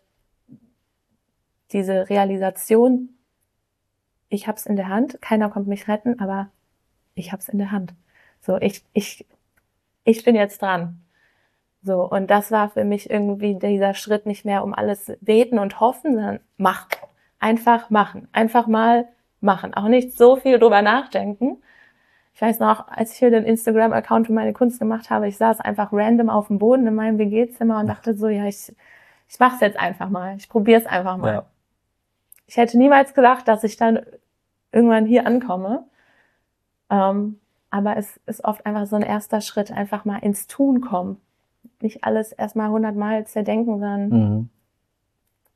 diese Realisation, ich hab's in der Hand, keiner kommt mich retten, aber ich hab's in der Hand. So, ich, ich, ich bin jetzt dran. So, und das war für mich irgendwie dieser Schritt nicht mehr um alles beten und hoffen, sondern mach. Einfach machen. Einfach mal machen. Auch nicht so viel drüber nachdenken. Ich weiß noch, als ich hier den Instagram-Account für meine Kunst gemacht habe, ich saß einfach random auf dem Boden in meinem W G-Zimmer und dachte so, ja, ich, ich mach's jetzt einfach mal. Ich probier's einfach mal. Ja. Ich hätte niemals gedacht, dass ich dann irgendwann hier ankomme. Ähm, aber es ist oft einfach so ein erster Schritt, einfach mal ins Tun kommen. Nicht alles erstmal hundertmal zerdenken, sondern mhm.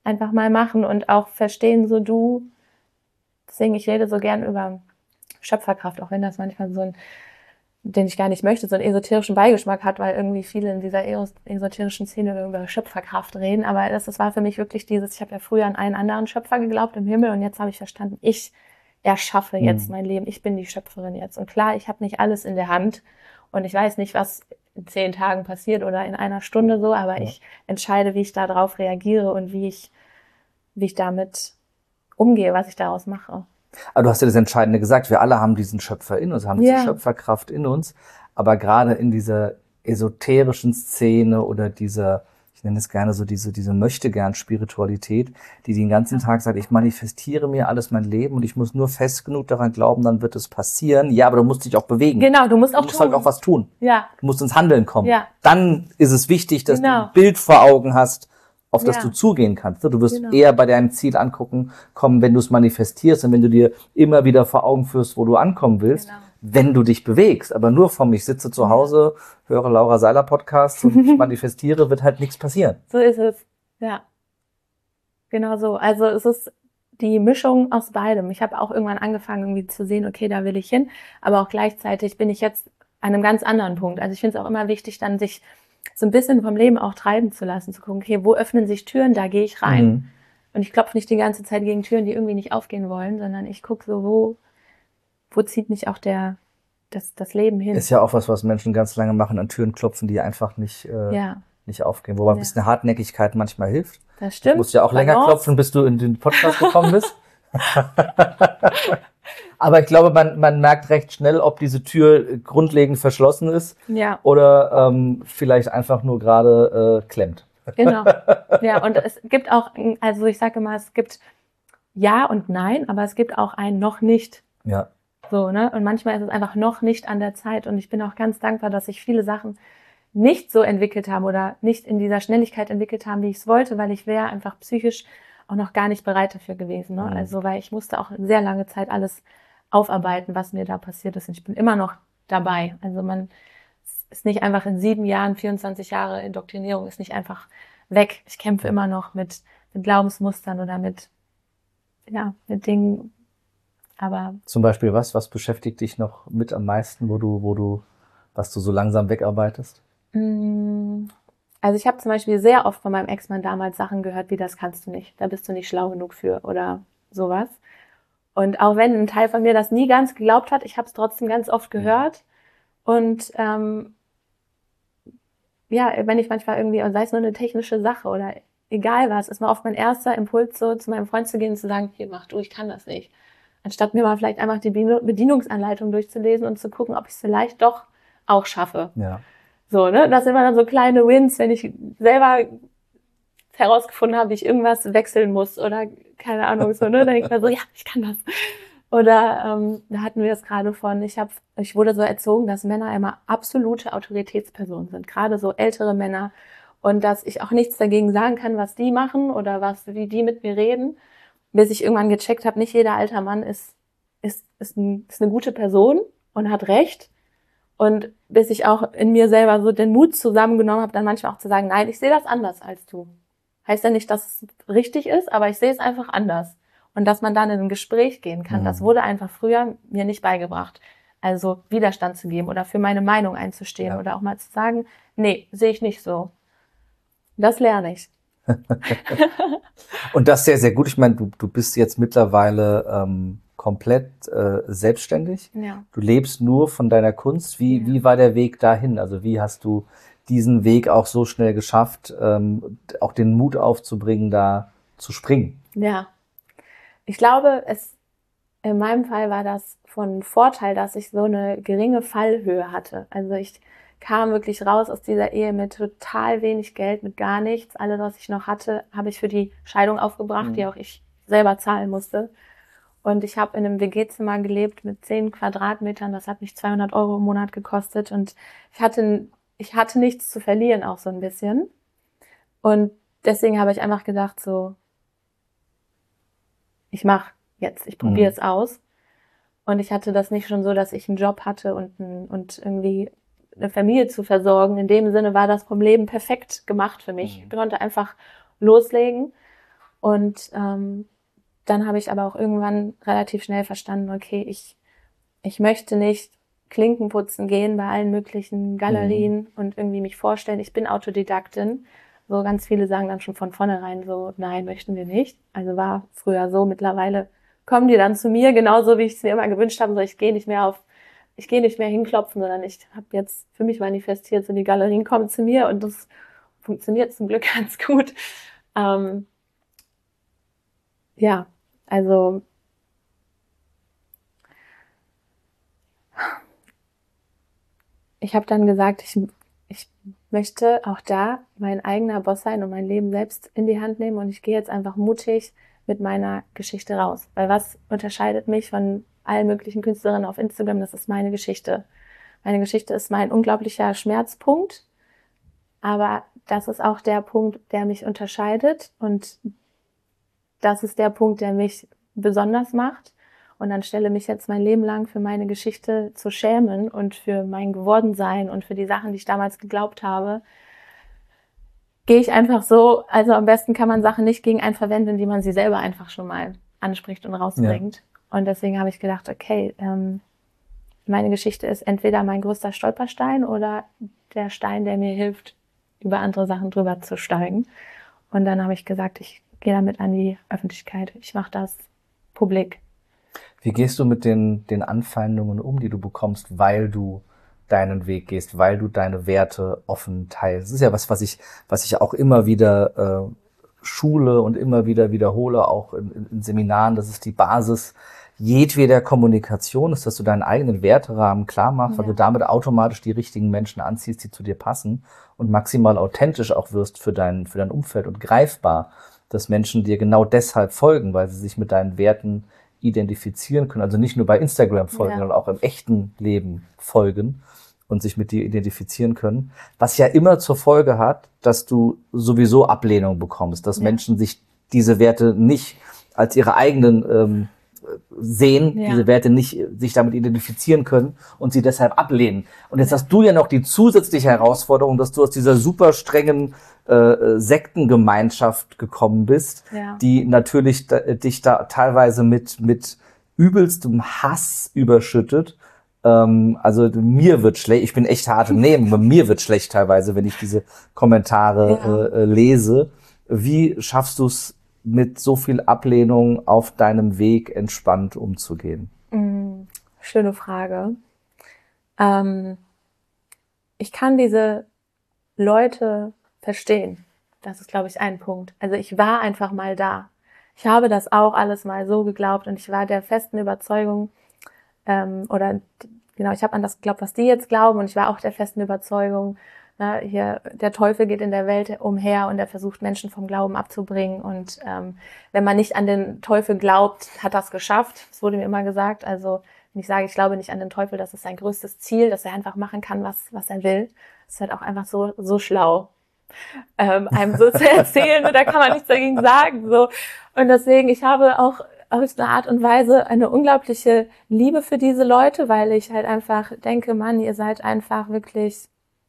einfach mal machen und auch verstehen, so du, deswegen ich rede so gern über Schöpferkraft, auch wenn das manchmal so ein, den ich gar nicht möchte, so einen esoterischen Beigeschmack hat, weil irgendwie viele in dieser esoterischen Szene über Schöpferkraft reden, aber das, das war für mich wirklich dieses, ich habe ja früher an einen anderen Schöpfer geglaubt im Himmel und jetzt habe ich verstanden, ich erschaffe jetzt Mhm. mein Leben, ich bin die Schöpferin jetzt und klar, ich habe nicht alles in der Hand und ich weiß nicht, was in zehn Tagen passiert oder in einer Stunde so, aber Ja. ich entscheide, wie ich darauf reagiere und wie ich, wie ich damit umgehe, was ich daraus mache. Aber du hast ja das Entscheidende gesagt, wir alle haben diesen Schöpfer in uns, haben diese Ja. Schöpferkraft in uns, aber gerade in dieser esoterischen Szene oder dieser, ich nenne es gerne so diese, diese Möchtegern-Spiritualität, die den ganzen Tag sagt, ich manifestiere mir alles mein Leben und ich muss nur fest genug daran glauben, dann wird es passieren. Ja, aber du musst dich auch bewegen. Genau, du musst auch Du musst tun. halt auch was tun. Ja. Du musst ins Handeln kommen. Ja. Dann ist es wichtig, dass du Genau. ein Bild vor Augen hast, auf das Ja. du zugehen kannst. Du wirst Genau. eher bei deinem Ziel angucken kommen, wenn du es manifestierst und wenn du dir immer wieder vor Augen führst, wo du ankommen willst, Genau. wenn du dich bewegst. Aber nur vom ich sitze zu Hause, höre Laura Seiler Podcasts und ich manifestiere, wird halt nichts passieren. So ist es. Ja. Genau so. Also es ist die Mischung aus beidem. Ich habe auch irgendwann angefangen, irgendwie zu sehen, okay, da will ich hin, aber auch gleichzeitig bin ich jetzt an einem ganz anderen Punkt. Also ich finde es auch immer wichtig, dann sich so ein bisschen vom Leben auch treiben zu lassen, zu gucken, okay, wo öffnen sich Türen, da gehe ich rein. Mhm. Und ich klopfe nicht die ganze Zeit gegen Türen, die irgendwie nicht aufgehen wollen, sondern ich gucke so, wo, wo zieht mich auch der, das, das Leben hin. Ist ja auch was, was Menschen ganz lange machen, an Türen klopfen, die einfach nicht, äh, Ja, nicht aufgehen. Wobei ein Ja. bisschen Hartnäckigkeit manchmal hilft. das Du stimmt. musst ja auch länger Balance. klopfen, bis du in den Podcast gekommen bist. Aber ich glaube, man, man merkt recht schnell, ob diese Tür grundlegend verschlossen ist Ja, oder ähm, vielleicht einfach nur gerade äh, klemmt. genau. Ja, und es gibt auch, also ich sage immer, es gibt Ja und Nein, aber es gibt auch ein noch nicht. Ja. So, ne? Und manchmal ist es einfach noch nicht an der Zeit. Und ich bin auch ganz dankbar, dass sich viele Sachen nicht so entwickelt haben oder nicht in dieser Schnelligkeit entwickelt haben, wie ich es wollte, weil ich wäre einfach psychisch auch noch gar nicht bereit dafür gewesen. Ne? Mhm. Also, weil ich musste auch sehr lange Zeit alles aufarbeiten, was mir da passiert ist. Und ich bin immer noch dabei. Also man ist nicht einfach in sieben Jahren, vierundzwanzig Jahre Indoktrinierung ist nicht einfach weg. Ich kämpfe immer noch mit, mit Glaubensmustern oder mit, ja, mit Dingen. Aber Zum Beispiel was? Was beschäftigt dich noch mit am meisten, wo du, wo du, was du so langsam wegarbeitest? also ich habe zum Beispiel sehr oft von meinem Ex-Mann damals Sachen gehört, wie das kannst du nicht, da bist du nicht schlau genug für oder sowas. Und auch wenn ein Teil von mir das nie ganz geglaubt hat, ich habe es trotzdem ganz oft gehört. Und ähm, ja, wenn ich manchmal irgendwie, sei es nur eine technische Sache oder egal was, ist mal oft mein erster Impuls, so zu meinem Freund zu gehen und zu sagen, hier mach du, ich kann das nicht. Anstatt mir mal vielleicht einfach die Bedienungsanleitung durchzulesen und zu gucken, ob ich es vielleicht doch auch schaffe. Ja. So, ne? Das sind immer dann so kleine Wins, wenn ich selber herausgefunden habe, wie ich irgendwas wechseln muss oder keine Ahnung, so, ne? Dann denke ich mir so, ja, ich kann das. Oder ähm, da hatten wir es gerade von, ich habe, ich wurde so erzogen, dass Männer immer absolute Autoritätspersonen sind, gerade so ältere Männer. Und dass ich auch nichts dagegen sagen kann, was die machen oder was, wie die mit mir reden. Bis ich irgendwann gecheckt habe, nicht jeder alter Mann ist, ist, ist, ein, ist eine gute Person und hat Recht. Und bis ich auch in mir selber so den Mut zusammengenommen habe, dann manchmal auch zu sagen, nein, ich sehe das anders als du. Heißt ja nicht, dass es richtig ist, aber ich sehe es einfach anders. Und dass man dann in ein Gespräch gehen kann, Mhm. das wurde einfach früher mir nicht beigebracht. Also Widerstand zu geben oder für meine Meinung einzustehen Ja. oder auch mal zu sagen, nee, sehe ich nicht so. Das lerne ich. Und das sehr, sehr gut. Ich meine, du, du bist jetzt mittlerweile ähm, komplett äh, selbstständig. Ja. Du lebst nur von deiner Kunst. Wie, Ja. wie war der Weg dahin? Also wie hast du diesen Weg auch so schnell geschafft, ähm, auch den Mut aufzubringen, da zu springen? Ja. Ich glaube, es, in meinem Fall war das von Vorteil, dass ich so eine geringe Fallhöhe hatte. Also ich kam wirklich raus aus dieser Ehe mit total wenig Geld, mit gar nichts. Alles, was ich noch hatte, habe ich für die Scheidung aufgebracht, Mhm. die auch ich selber zahlen musste. Und ich habe in einem W G-Zimmer gelebt mit zehn Quadratmetern. Das hat mich zweihundert Euro im Monat gekostet. Und ich hatte, ich hatte nichts zu verlieren, auch so ein bisschen. Und deswegen habe ich einfach gedacht, so, ich mache jetzt, ich probiere Mhm. es aus. Und ich hatte das nicht schon so, dass ich einen Job hatte und, ein, und irgendwie eine Familie zu versorgen. In dem Sinne war das vom Leben perfekt gemacht für mich. Mhm. Ich konnte einfach loslegen. Und ähm, dann habe ich aber auch irgendwann relativ schnell verstanden, okay, ich ich möchte nicht Klinken putzen gehen bei allen möglichen Galerien mhm. und irgendwie mich vorstellen, ich bin Autodidaktin. So ganz viele sagen dann schon von vornherein so, nein, möchten wir nicht. Also war früher so, mittlerweile kommen die dann zu mir, genauso wie ich es mir immer gewünscht habe, so ich gehe nicht mehr auf, ich gehe nicht mehr hinklopfen, sondern ich habe jetzt für mich manifestiert, so die Galerien kommen zu mir und das funktioniert zum Glück ganz gut. Ähm, ja, also ich habe dann gesagt, ich, ich möchte auch da mein eigener Boss sein und mein Leben selbst in die Hand nehmen und ich gehe jetzt einfach mutig mit meiner Geschichte raus. Weil was unterscheidet mich von allen möglichen Künstlerinnen auf Instagram? Das ist meine Geschichte. Meine Geschichte ist mein unglaublicher Schmerzpunkt, aber das ist auch der Punkt, der mich unterscheidet und das ist der Punkt, der mich besonders macht. Und anstelle mich jetzt mein Leben lang für meine Geschichte zu schämen und für mein Gewordensein und für die Sachen, die ich damals geglaubt habe, gehe ich einfach so, also am besten kann man Sachen nicht gegen einen verwenden, indem man sie selber einfach schon mal anspricht und rausbringt. Ja. Und deswegen habe ich gedacht, okay, ähm, meine Geschichte ist entweder mein größter Stolperstein oder der Stein, der mir hilft, über andere Sachen drüber zu steigen. Und dann habe ich gesagt, ich gehe damit an die Öffentlichkeit. Ich mache das publik. Wie gehst du mit den, den Anfeindungen um, die du bekommst, weil du deinen Weg gehst, weil du deine Werte offen teilst? Das ist ja was, was ich, was ich auch immer wieder äh, schule und immer wieder wiederhole, auch in, in, in Seminaren. Das ist die Basis jedweder Kommunikation, ist, dass du deinen eigenen Werterahmen klar machst, ja. weil du damit automatisch die richtigen Menschen anziehst, die zu dir passen und maximal authentisch auch wirst für dein, für dein Umfeld und greifbar, dass Menschen dir genau deshalb folgen, weil sie sich mit deinen Werten identifizieren können, also nicht nur bei Instagram folgen, ja. sondern auch im echten Leben folgen und sich mit dir identifizieren können, was ja immer zur Folge hat, dass du sowieso Ablehnung bekommst, dass ja. Menschen sich diese Werte nicht als ihre eigenen ähm, sehen, ja. diese Werte nicht sich damit identifizieren können und sie deshalb ablehnen. Und jetzt ja. hast du ja noch die zusätzliche Herausforderung, dass du aus dieser super strengen äh, Sektengemeinschaft gekommen bist, ja. die natürlich da, dich da teilweise mit mit übelstem Hass überschüttet. Ähm, also mir wird schlecht, ich bin echt hart im Nehmen, aber mir wird schlecht teilweise, wenn ich diese Kommentare ja. äh, lese. Wie schaffst du es, mit so viel Ablehnung auf deinem Weg entspannt umzugehen? Mm, schöne Frage. Ähm, ich kann diese Leute verstehen. Das ist, glaube ich, ein Punkt. Also ich war einfach mal da. Ich habe das auch alles mal so geglaubt und ich war der festen Überzeugung, ähm, oder genau, ich habe an das geglaubt, was die jetzt glauben und ich war auch der festen Überzeugung, na, hier, der Teufel geht in der Welt umher und er versucht, Menschen vom Glauben abzubringen. Und ähm, wenn man nicht an den Teufel glaubt, hat das geschafft. Das wurde mir immer gesagt. Also wenn ich sage, ich glaube nicht an den Teufel, das ist sein größtes Ziel, dass er einfach machen kann, was was er will. Das ist halt auch einfach so so schlau, ähm, einem so zu erzählen. Und da kann man nichts dagegen sagen. So. Und deswegen, ich habe auch auf eine Art und Weise eine unglaubliche Liebe für diese Leute, weil ich halt einfach denke, Mann, ihr seid einfach wirklich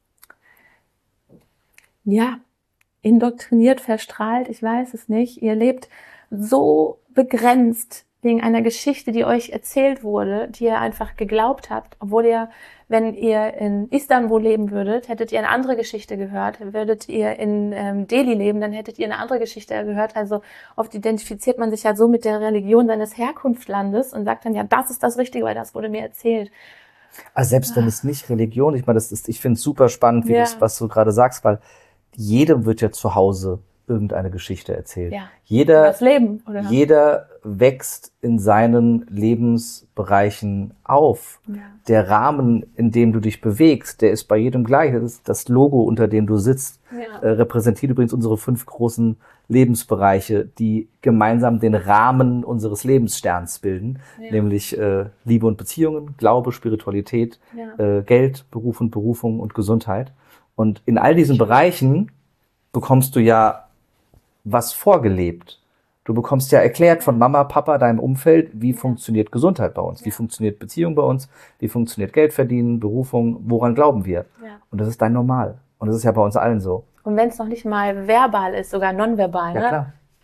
ja, indoktriniert, verstrahlt, ich weiß es nicht. Ihr lebt so begrenzt wegen einer Geschichte, die euch erzählt wurde, die ihr einfach geglaubt habt, obwohl ihr, wenn ihr in Istanbul leben würdet, hättet ihr eine andere Geschichte gehört. Würdet ihr in ähm, Delhi leben, dann hättet ihr eine andere Geschichte gehört. Also oft identifiziert man sich ja so mit der Religion seines Herkunftslandes und sagt dann, ja, das ist das Richtige, weil das wurde mir erzählt. Also selbst wenn es nicht Religion, ich meine, das ist, ich finde es super spannend, wie ja. das, was du gerade sagst, weil jedem wird ja zu Hause irgendeine Geschichte erzählt. Ja. Jeder, das Leben, oder? Jeder wächst in seinen Lebensbereichen auf. Ja. Der Rahmen, in dem du dich bewegst, der ist bei jedem gleich. Das ist das Logo, unter dem du sitzt, ja. äh, repräsentiert übrigens unsere fünf großen Lebensbereiche, die gemeinsam den Rahmen unseres Lebenssterns bilden, ja. nämlich äh, Liebe und Beziehungen, Glaube, Spiritualität, ja. äh, Geld, Beruf und Berufung und Gesundheit. Und in all diesen Bereichen bekommst du ja was vorgelebt. Du bekommst ja erklärt von Mama, Papa, deinem Umfeld, wie ja. funktioniert Gesundheit bei uns, wie ja. funktioniert Beziehung bei uns, wie funktioniert Geld verdienen, Berufung, woran glauben wir? Ja. Und das ist dein Normal. Und das ist ja bei uns allen so. Und wenn es noch nicht mal verbal ist, sogar nonverbal, ja, ne? Klar.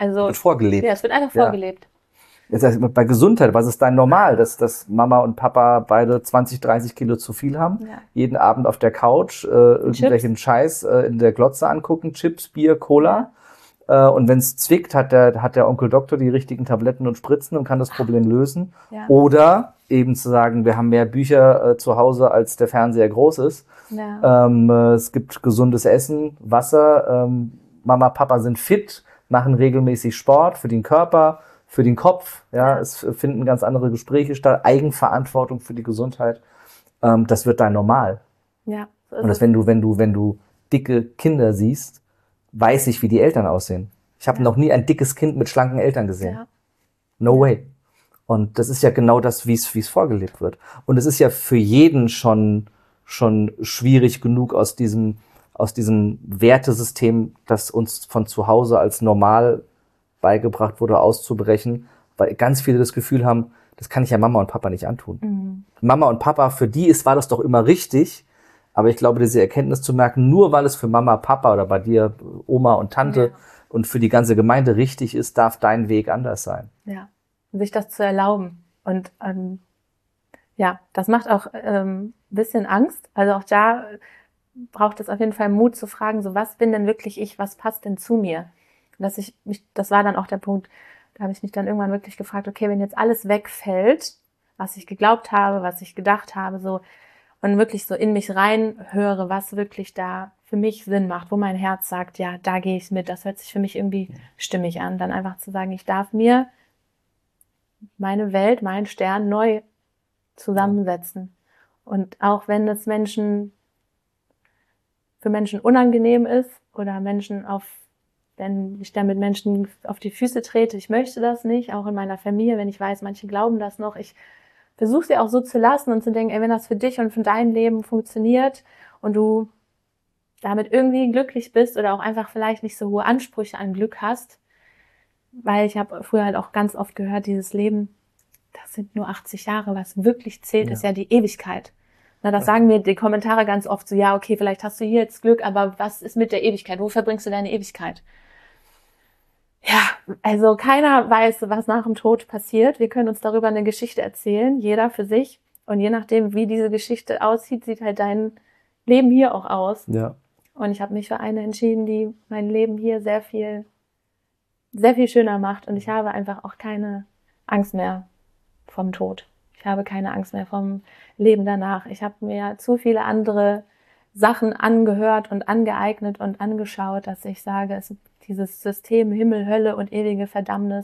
Also, wird vorgelebt. Ja, es wird einfach Ja. vorgelebt. Jetzt heißt, bei Gesundheit, was ist dein Normal? Dass, dass Mama und Papa beide zwanzig, dreißig Kilo zu viel haben, Ja. jeden Abend auf der Couch äh, irgendwelchen Scheiß äh, in der Glotze angucken, Chips, Bier, Cola. Ja. Äh, und wenn es zwickt, hat der, hat der Onkel Doktor die richtigen Tabletten und Spritzen und kann das Problem lösen. Ja. Oder eben zu sagen, wir haben mehr Bücher äh, zu Hause, als der Fernseher groß ist. Ja. Ähm, äh, es gibt gesundes Essen, Wasser. Ähm, Mama, Papa sind fit, machen regelmäßig Sport für den Körper, für den Kopf. Ja, Ja. es finden ganz andere Gespräche statt. Eigenverantwortung für die Gesundheit. Ähm, das wird dein Normal. Ja, so ist Und das, es. wenn du, wenn du, wenn du dicke Kinder siehst, weiß ich, wie die Eltern aussehen. Ich habe Ja. noch nie ein dickes Kind mit schlanken Eltern gesehen. Ja. No Ja. way. Und das ist ja genau das, wie es wie es vorgelebt wird. Und es ist ja für jeden schon schon schwierig genug, aus diesem aus diesem Wertesystem, das uns von zu Hause als normal beigebracht wurde, auszubrechen, weil ganz viele das Gefühl haben, das kann ich ja Mama und Papa nicht antun. Mhm. Mama und Papa, für die ist war das doch immer richtig. Aber ich glaube, diese Erkenntnis zu merken, nur weil es für Mama, Papa oder bei dir Oma und Tante Ja. und für die ganze Gemeinde richtig ist, darf dein Weg anders sein. Ja, sich das zu erlauben. Und ähm, ja, das macht auch ähm, bisschen Angst. Also auch da braucht es auf jeden Fall Mut zu fragen, so was bin denn wirklich ich, was passt denn zu mir? Und dass ich mich, das war dann auch der Punkt, da habe ich mich dann irgendwann wirklich gefragt, okay, wenn jetzt alles wegfällt, was ich geglaubt habe, was ich gedacht habe, so und wirklich so in mich reinhöre, was wirklich da für mich Sinn macht, wo mein Herz sagt, ja, da gehe ich mit, das hört sich für mich irgendwie stimmig an, dann einfach zu sagen, ich darf mir meine Welt, meinen Stern neu zusammensetzen. Und auch wenn es Menschen, für Menschen unangenehm ist oder Menschen auf, wenn ich da mit Menschen auf die Füße trete, ich möchte das nicht, auch in meiner Familie, wenn ich weiß, manche glauben das noch, ich versuche sie auch so zu lassen und zu denken, ey, wenn das für dich und für dein Leben funktioniert und du damit irgendwie glücklich bist oder auch einfach vielleicht nicht so hohe Ansprüche an Glück hast, weil ich habe früher halt auch ganz oft gehört, dieses Leben, das sind nur achtzig Jahre, was wirklich zählt, Ja. ist ja die Ewigkeit. Na, das sagen mir die Kommentare ganz oft so, ja, okay, vielleicht hast du hier jetzt Glück, aber was ist mit der Ewigkeit? Wo verbringst du deine Ewigkeit? Ja, also keiner weiß, was nach dem Tod passiert. Wir können uns darüber eine Geschichte erzählen, jeder für sich. Und je nachdem, wie diese Geschichte aussieht, sieht halt dein Leben hier auch aus. Ja. Und ich habe mich für eine entschieden, die mein Leben hier sehr viel, sehr viel schöner macht. Und ich habe einfach auch keine Angst mehr vom Tod. Ich habe keine Angst mehr vom Leben danach. Ich habe mir zu viele andere Sachen angehört und angeeignet und angeschaut, dass ich sage, es ist dieses System Himmel, Hölle und ewige Verdammnis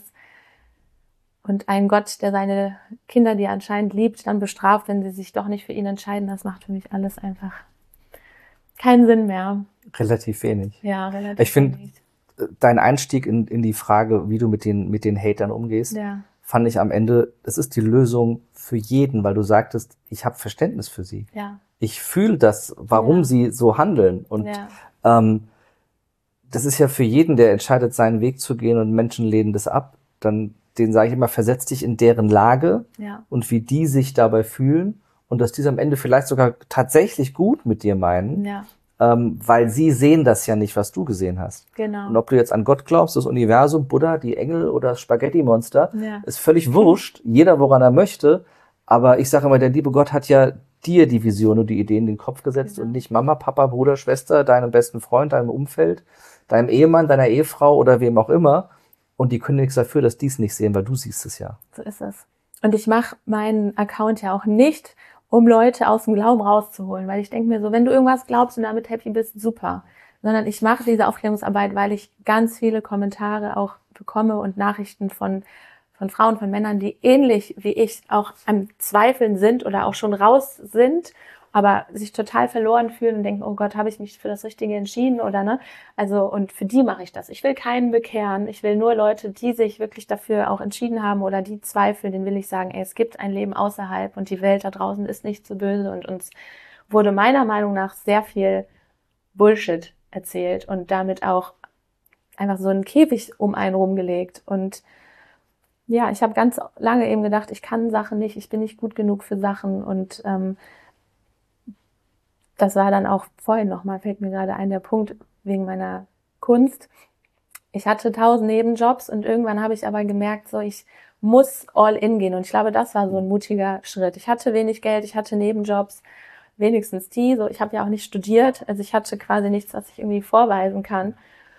und ein Gott, der seine Kinder, die er anscheinend liebt, dann bestraft, wenn sie sich doch nicht für ihn entscheiden. Das macht für mich alles einfach keinen Sinn mehr. Relativ wenig. Ja, relativ Ich finde, wenig. dein Einstieg in, in die Frage, wie du mit den, mit den Hatern umgehst, Ja. fand ich am Ende, es ist die Lösung für jeden, weil du sagtest, ich habe Verständnis für sie. Ja. Ich fühle das, warum Ja. sie so handeln. Und Ja. ähm, das ist ja für jeden, der entscheidet, seinen Weg zu gehen und Menschen lehnen das ab, dann den sage ich immer, versetz dich in deren Lage Ja. und wie die sich dabei fühlen und dass die am Ende vielleicht sogar tatsächlich gut mit dir meinen, Ja. ähm, weil sie sehen das ja nicht, was du gesehen hast. Genau. Und ob du jetzt an Gott glaubst, das Universum, Buddha, die Engel oder das Spaghetti-Monster, Ja. ist völlig wurscht, jeder woran er möchte, aber ich sage immer, der liebe Gott hat ja dir die Vision und die Ideen in den Kopf gesetzt Genau. und nicht Mama, Papa, Bruder, Schwester, deinem besten Freund, deinem Umfeld, deinem Ehemann, deiner Ehefrau oder wem auch immer. Und die können nichts dafür, dass die es nicht sehen, weil du siehst es ja. So ist es. Und ich mache meinen Account ja auch nicht, um Leute aus dem Glauben rauszuholen, weil ich denke mir so, wenn du irgendwas glaubst und damit happy bist, super. Sondern ich mache diese Aufklärungsarbeit, weil ich ganz viele Kommentare auch bekomme und Nachrichten von von Frauen, von Männern, die ähnlich wie ich auch am Zweifeln sind oder auch schon raus sind, aber sich total verloren fühlen und denken, oh Gott, habe ich mich für das Richtige entschieden oder ne? Also und für die mache ich das. Ich will keinen bekehren. Ich will nur Leute, die sich wirklich dafür auch entschieden haben oder die zweifeln, denen will ich sagen, ey, es gibt ein Leben außerhalb und die Welt da draußen ist nicht so böse und uns wurde meiner Meinung nach sehr viel Bullshit erzählt und damit auch einfach so einen Käfig um einen rumgelegt und ja, ich habe ganz lange eben gedacht, ich kann Sachen nicht, ich bin nicht gut genug für Sachen und ähm, das war dann auch vorhin nochmal, fällt mir gerade ein, der Punkt wegen meiner Kunst. ich hatte tausend Nebenjobs und irgendwann habe ich aber gemerkt, so ich muss all in gehen. Und ich glaube, das war so ein mutiger Schritt. Ich hatte wenig Geld, ich hatte Nebenjobs, wenigstens die. So, ich habe ja auch nicht studiert, also ich hatte quasi nichts, was ich irgendwie vorweisen kann.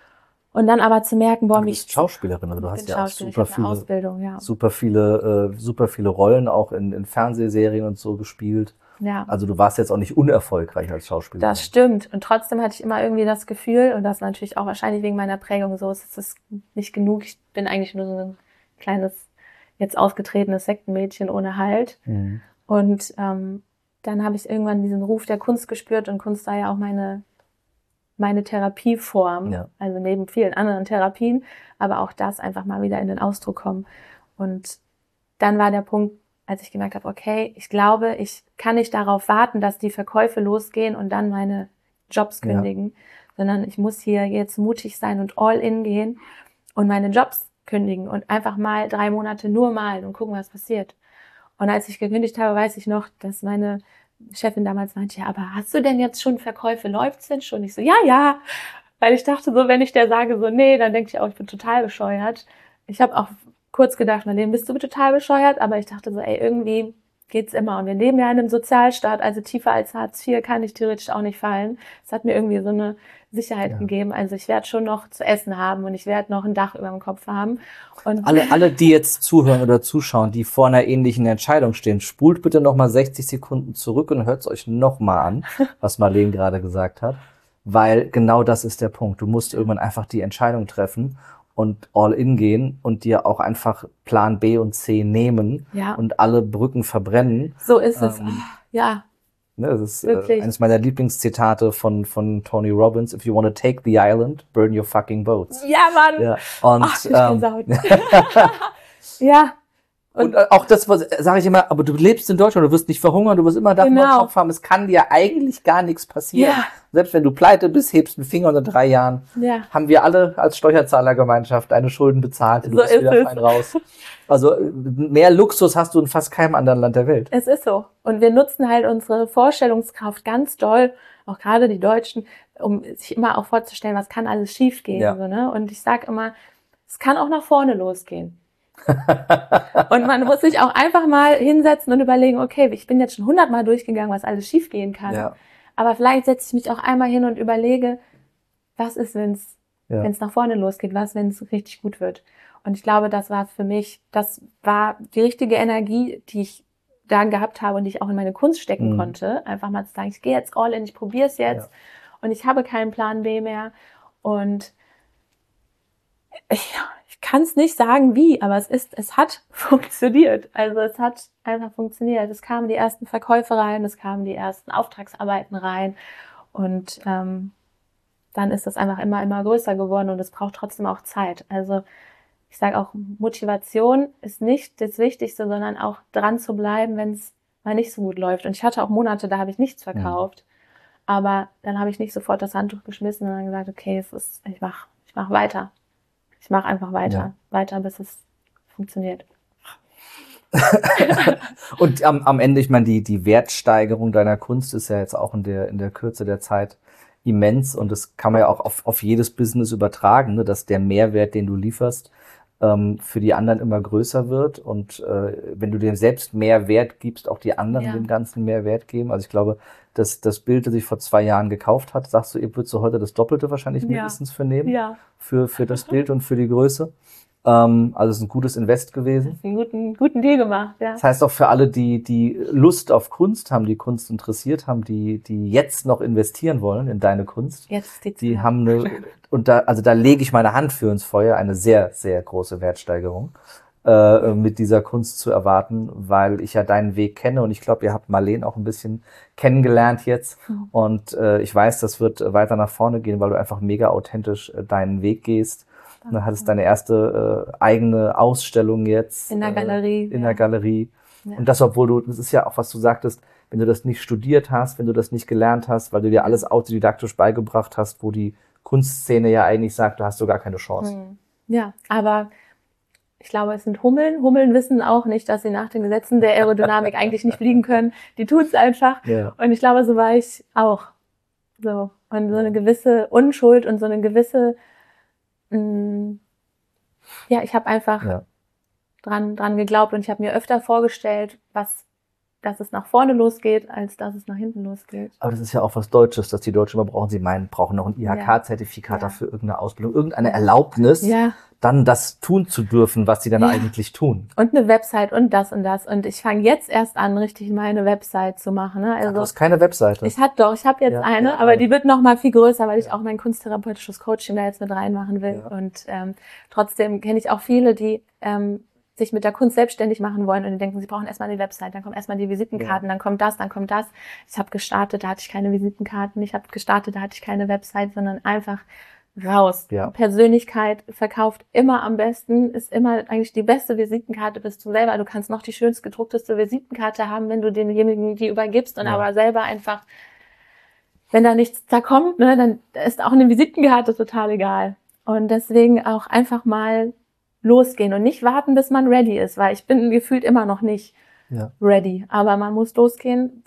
Und dann aber zu merken, boah, Du mich bist Schauspielerin, also du hast ja auch super ich habe eine viele, Ausbildung, ja. super viele, äh, super viele Rollen auch in, in Fernsehserien und so gespielt. Ja. Also du warst jetzt auch nicht unerfolgreich als Schauspielerin. Das stimmt. Und trotzdem hatte ich immer irgendwie das Gefühl, und das natürlich auch wahrscheinlich wegen meiner Prägung so ist, es ist nicht genug. Ich bin eigentlich nur so ein kleines, jetzt ausgetretenes Sektenmädchen ohne Halt. Mhm. Und ähm, dann habe ich irgendwann diesen Ruf der Kunst gespürt und Kunst war ja auch meine meine Therapieform, Ja. also neben vielen anderen Therapien, aber auch das einfach mal wieder in den Ausdruck kommen. Und dann war der Punkt, als ich gemerkt habe, okay, ich glaube, ich kann nicht darauf warten, dass die Verkäufe losgehen und dann meine Jobs kündigen, ja. sondern ich muss hier jetzt mutig sein und all in gehen und meine Jobs kündigen und einfach mal drei Monate nur malen und gucken, was passiert. Und als ich gekündigt habe, weiß ich noch, dass meine Chefin damals meinte, ja, aber hast du denn jetzt schon Verkäufe? Läuft's denn schon? Ich so, ja, ja. Weil ich dachte so, wenn ich der sage so, nee, dann denke ich auch, ich bin total bescheuert. Ich habe auch kurz gedacht, Marlene, bist du total bescheuert? Aber ich dachte so, ey, irgendwie geht's immer. Und wir leben ja in einem Sozialstaat, also tiefer als Hartz vier kann ich theoretisch auch nicht fallen. Es hat mir irgendwie so eine Sicherheit ja. gegeben. Also ich werde schon noch zu essen haben und ich werde noch ein Dach über dem Kopf haben. Und alle, alle, die jetzt zuhören oder zuschauen, die vor einer ähnlichen Entscheidung stehen, spult bitte nochmal sechzig Sekunden zurück und hört es euch nochmal an, was Marlene gerade gesagt hat. Weil genau das ist der Punkt. Du musst irgendwann einfach die Entscheidung treffen und all in gehen und dir auch einfach Plan B und C nehmen ja. und alle Brücken verbrennen. So ist es. Ähm, ja. Ne, das ist äh, eines meiner Lieblingszitate von von Tony Robbins. If you want to take the island, burn your fucking boats. Ja, Mann. Ja. Und Ach, ähm, ja. Und, und auch das, was sage ich immer, aber du lebst in Deutschland, du wirst nicht verhungern, du wirst immer Dach über genau. Kopf haben, es kann dir eigentlich gar nichts passieren. Ja. Selbst wenn du pleite bist, hebst einen Finger und in drei Jahren ja. haben wir alle als Steuerzahlergemeinschaft deine Schulden bezahlt und du so bist wieder es. fein raus. Also mehr Luxus hast du in fast keinem anderen Land der Welt. Es ist so. Und wir nutzen halt unsere Vorstellungskraft ganz doll, auch gerade die Deutschen, um sich immer auch vorzustellen, was kann alles schiefgehen. Ja. So, ne? Und ich sage immer, es kann auch nach vorne losgehen. Und man muss sich auch einfach mal hinsetzen und überlegen, okay, ich bin jetzt schon hundertmal durchgegangen, was alles schiefgehen kann. Ja. Aber vielleicht setze ich mich auch einmal hin und überlege, was ist, wenn es ja. wenn es nach vorne losgeht, was, wenn es richtig gut wird. Und ich glaube, das war für mich, das war die richtige Energie, die ich dann gehabt habe und die ich auch in meine Kunst stecken mhm. konnte. Einfach mal zu sagen, ich gehe jetzt all in, ich probiere es jetzt ja. und ich habe keinen Plan B mehr. Und ich, ich kann es nicht sagen, wie, aber es ist, es hat funktioniert. Also es hat einfach funktioniert. Es kamen die ersten Verkäufe rein, es kamen die ersten Auftragsarbeiten rein und ähm, dann ist das einfach immer, immer größer geworden und es braucht trotzdem auch Zeit. Also ich sage auch, Motivation ist nicht das Wichtigste, sondern auch dran zu bleiben, wenn es mal nicht so gut läuft. Und ich hatte auch Monate, da habe ich nichts verkauft. Mhm. Aber dann habe ich nicht sofort das Handtuch geschmissen und dann gesagt, okay, es ist, ich mach, ich mach weiter. Ich mache einfach weiter, ja. weiter, bis es funktioniert. Und am, am Ende, ich meine, die, die Wertsteigerung deiner Kunst ist ja jetzt auch in der, in der Kürze der Zeit immens und das kann man ja auch auf, auf jedes Business übertragen, ne, dass der Mehrwert, den du lieferst, ähm, für die anderen immer größer wird und äh, wenn du dir selbst mehr Wert gibst, auch die anderen ja. dem Ganzen mehr Wert geben. Also ich glaube, dass das Bild, das ich vor zwei Jahren gekauft hat, sagst du, ihr würdest du heute das Doppelte wahrscheinlich ja. mindestens für nehmen, ja. für, für das Bild und für die Größe. Ähm, also es ist ein gutes Invest gewesen. Hast einen guten, guten Deal gemacht, ja. Das heißt auch für alle, die, die Lust auf Kunst haben, die Kunst interessiert haben, die, die jetzt noch investieren wollen in deine Kunst. Jetzt ist die Zeit. Die haben eine, und da, also da lege ich meine Hand für ins Feuer, eine sehr, sehr große Wertsteigerung, äh, mit dieser Kunst zu erwarten, weil ich ja deinen Weg kenne und ich glaube, ihr habt Marlene auch ein bisschen kennengelernt jetzt mhm. und äh, ich weiß, das wird weiter nach vorne gehen, weil du einfach mega authentisch äh, deinen Weg gehst. Und dann hattest deine erste äh, eigene Ausstellung jetzt. In der Galerie. Äh, in ja. der Galerie. Ja. Und das, obwohl du, das ist ja auch, was du sagtest, wenn du das nicht studiert hast, wenn du das nicht gelernt hast, weil du dir alles autodidaktisch beigebracht hast, wo die Kunstszene ja eigentlich sagt, du hast so gar keine Chance. Hm. Ja, aber ich glaube, es sind Hummeln. Hummeln wissen auch nicht, dass sie nach den Gesetzen der Aerodynamik eigentlich nicht fliegen können. Die tun es einfach. Ja. Und ich glaube, so war ich auch. So. Und so eine gewisse Unschuld und so eine gewisse mh, ja, ich habe einfach Ja. dran, dran geglaubt und ich habe mir öfter vorgestellt, was, dass es nach vorne losgeht, als dass es nach hinten losgeht. Aber das ist ja auch was Deutsches, dass die Deutschen immer brauchen. Sie meinen, brauchen noch ein I H K-Zertifikat Ja. dafür, irgendeine Ausbildung, irgendeine Erlaubnis, Ja. dann das tun zu dürfen, was sie dann Ja. eigentlich tun. Und eine Website und das und das. Und ich fange jetzt erst an, richtig meine Website zu machen. Ne? Also Ach, du hast keine Webseite? Ich hatte doch, ich habe jetzt Ja, eine, ja, aber ja. die wird noch mal viel größer, weil ich Ja. auch mein kunsttherapeutisches Coaching da jetzt mit reinmachen will. Ja. Und ähm, trotzdem kenne ich auch viele, die ähm, sich mit der Kunst selbstständig machen wollen und die denken, sie brauchen erstmal die Website, dann kommen erstmal die Visitenkarten, Ja. dann kommt das, dann kommt das. Ich habe gestartet, da hatte ich keine Visitenkarten, ich habe gestartet, da hatte ich keine Website, sondern einfach raus. Ja. Persönlichkeit verkauft immer am besten, ist immer eigentlich die beste Visitenkarte, bist du selber. Du kannst noch die schönst gedruckteste Visitenkarte haben, wenn du denjenigen die übergibst und Ja. aber selber einfach, wenn da nichts da kommt, ne, dann ist auch eine Visitenkarte total egal. Und deswegen auch einfach mal losgehen und nicht warten, bis man ready ist, weil ich bin gefühlt immer noch nicht Ja. ready. Aber man muss losgehen,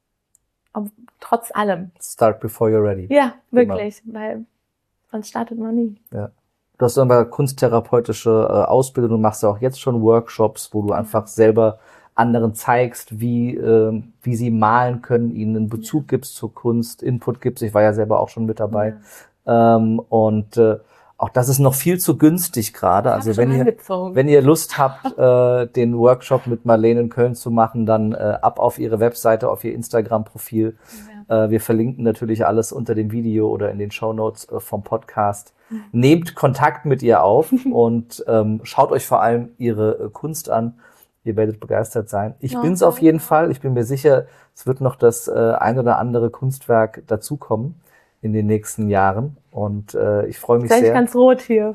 ob, trotz allem. Start before you're ready. Ja, wirklich, weil sonst startet man nie. Ja. Du hast aber kunsttherapeutische äh, Ausbildung, du machst ja auch jetzt schon Workshops, wo du einfach selber anderen zeigst, wie, äh, wie sie malen können, ihnen einen Bezug Ja. gibst zur Kunst, Input gibst. Ich war ja selber auch schon mit dabei. Ja. Ähm, und äh, auch das ist noch viel zu günstig gerade. Ich Also hab wenn schon ihr, angezogen. wenn ihr Lust habt, äh, den Workshop mit Marlene in Köln zu machen, dann äh, ab auf ihre Webseite, auf ihr Instagram-Profil. Ja. Äh, wir verlinken natürlich alles unter dem Video oder in den Shownotes äh, vom Podcast. Mhm. Nehmt Kontakt mit ihr auf und ähm, schaut euch vor allem ihre äh, Kunst an. Ihr werdet begeistert sein. Ich Ja, bin's auf jeden Fall. Ich bin mir sicher, es wird noch das äh, ein oder andere Kunstwerk dazukommen in den nächsten Jahren. Und äh, ich freue mich Jetzt sehr. Ich ganz rot hier.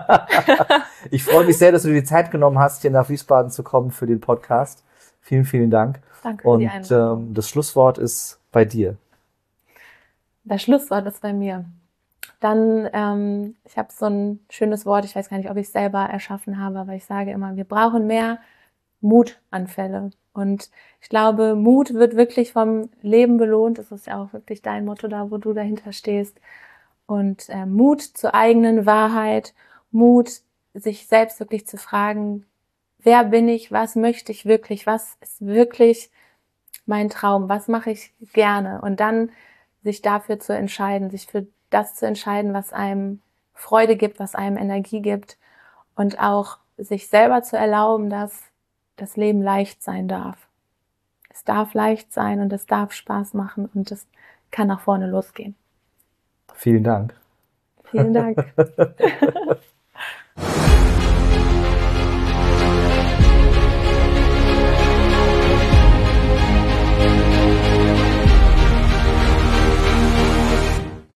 Ich freue mich sehr, dass du dir die Zeit genommen hast, hier nach Wiesbaden zu kommen für den Podcast. Vielen, vielen Dank. Danke für Und die Einladung. ähm, das Schlusswort ist bei dir. Das Schlusswort ist bei mir. Dann, ähm, ich habe so ein schönes Wort, ich weiß gar nicht, ob ich es selber erschaffen habe, aber ich sage immer, wir brauchen mehr Mutanfälle. Und ich glaube, Mut wird wirklich vom Leben belohnt. Das ist ja auch wirklich dein Motto da, wo du dahinter stehst. Und äh, Mut zur eigenen Wahrheit, Mut, sich selbst wirklich zu fragen, wer bin ich, was möchte ich wirklich, was ist wirklich mein Traum, was mache ich gerne? Und dann sich dafür zu entscheiden, sich für das zu entscheiden, was einem Freude gibt, was einem Energie gibt und auch sich selber zu erlauben, dass das Leben leicht sein darf. Es darf leicht sein und es darf Spaß machen und es kann nach vorne losgehen. Vielen Dank. Vielen Dank.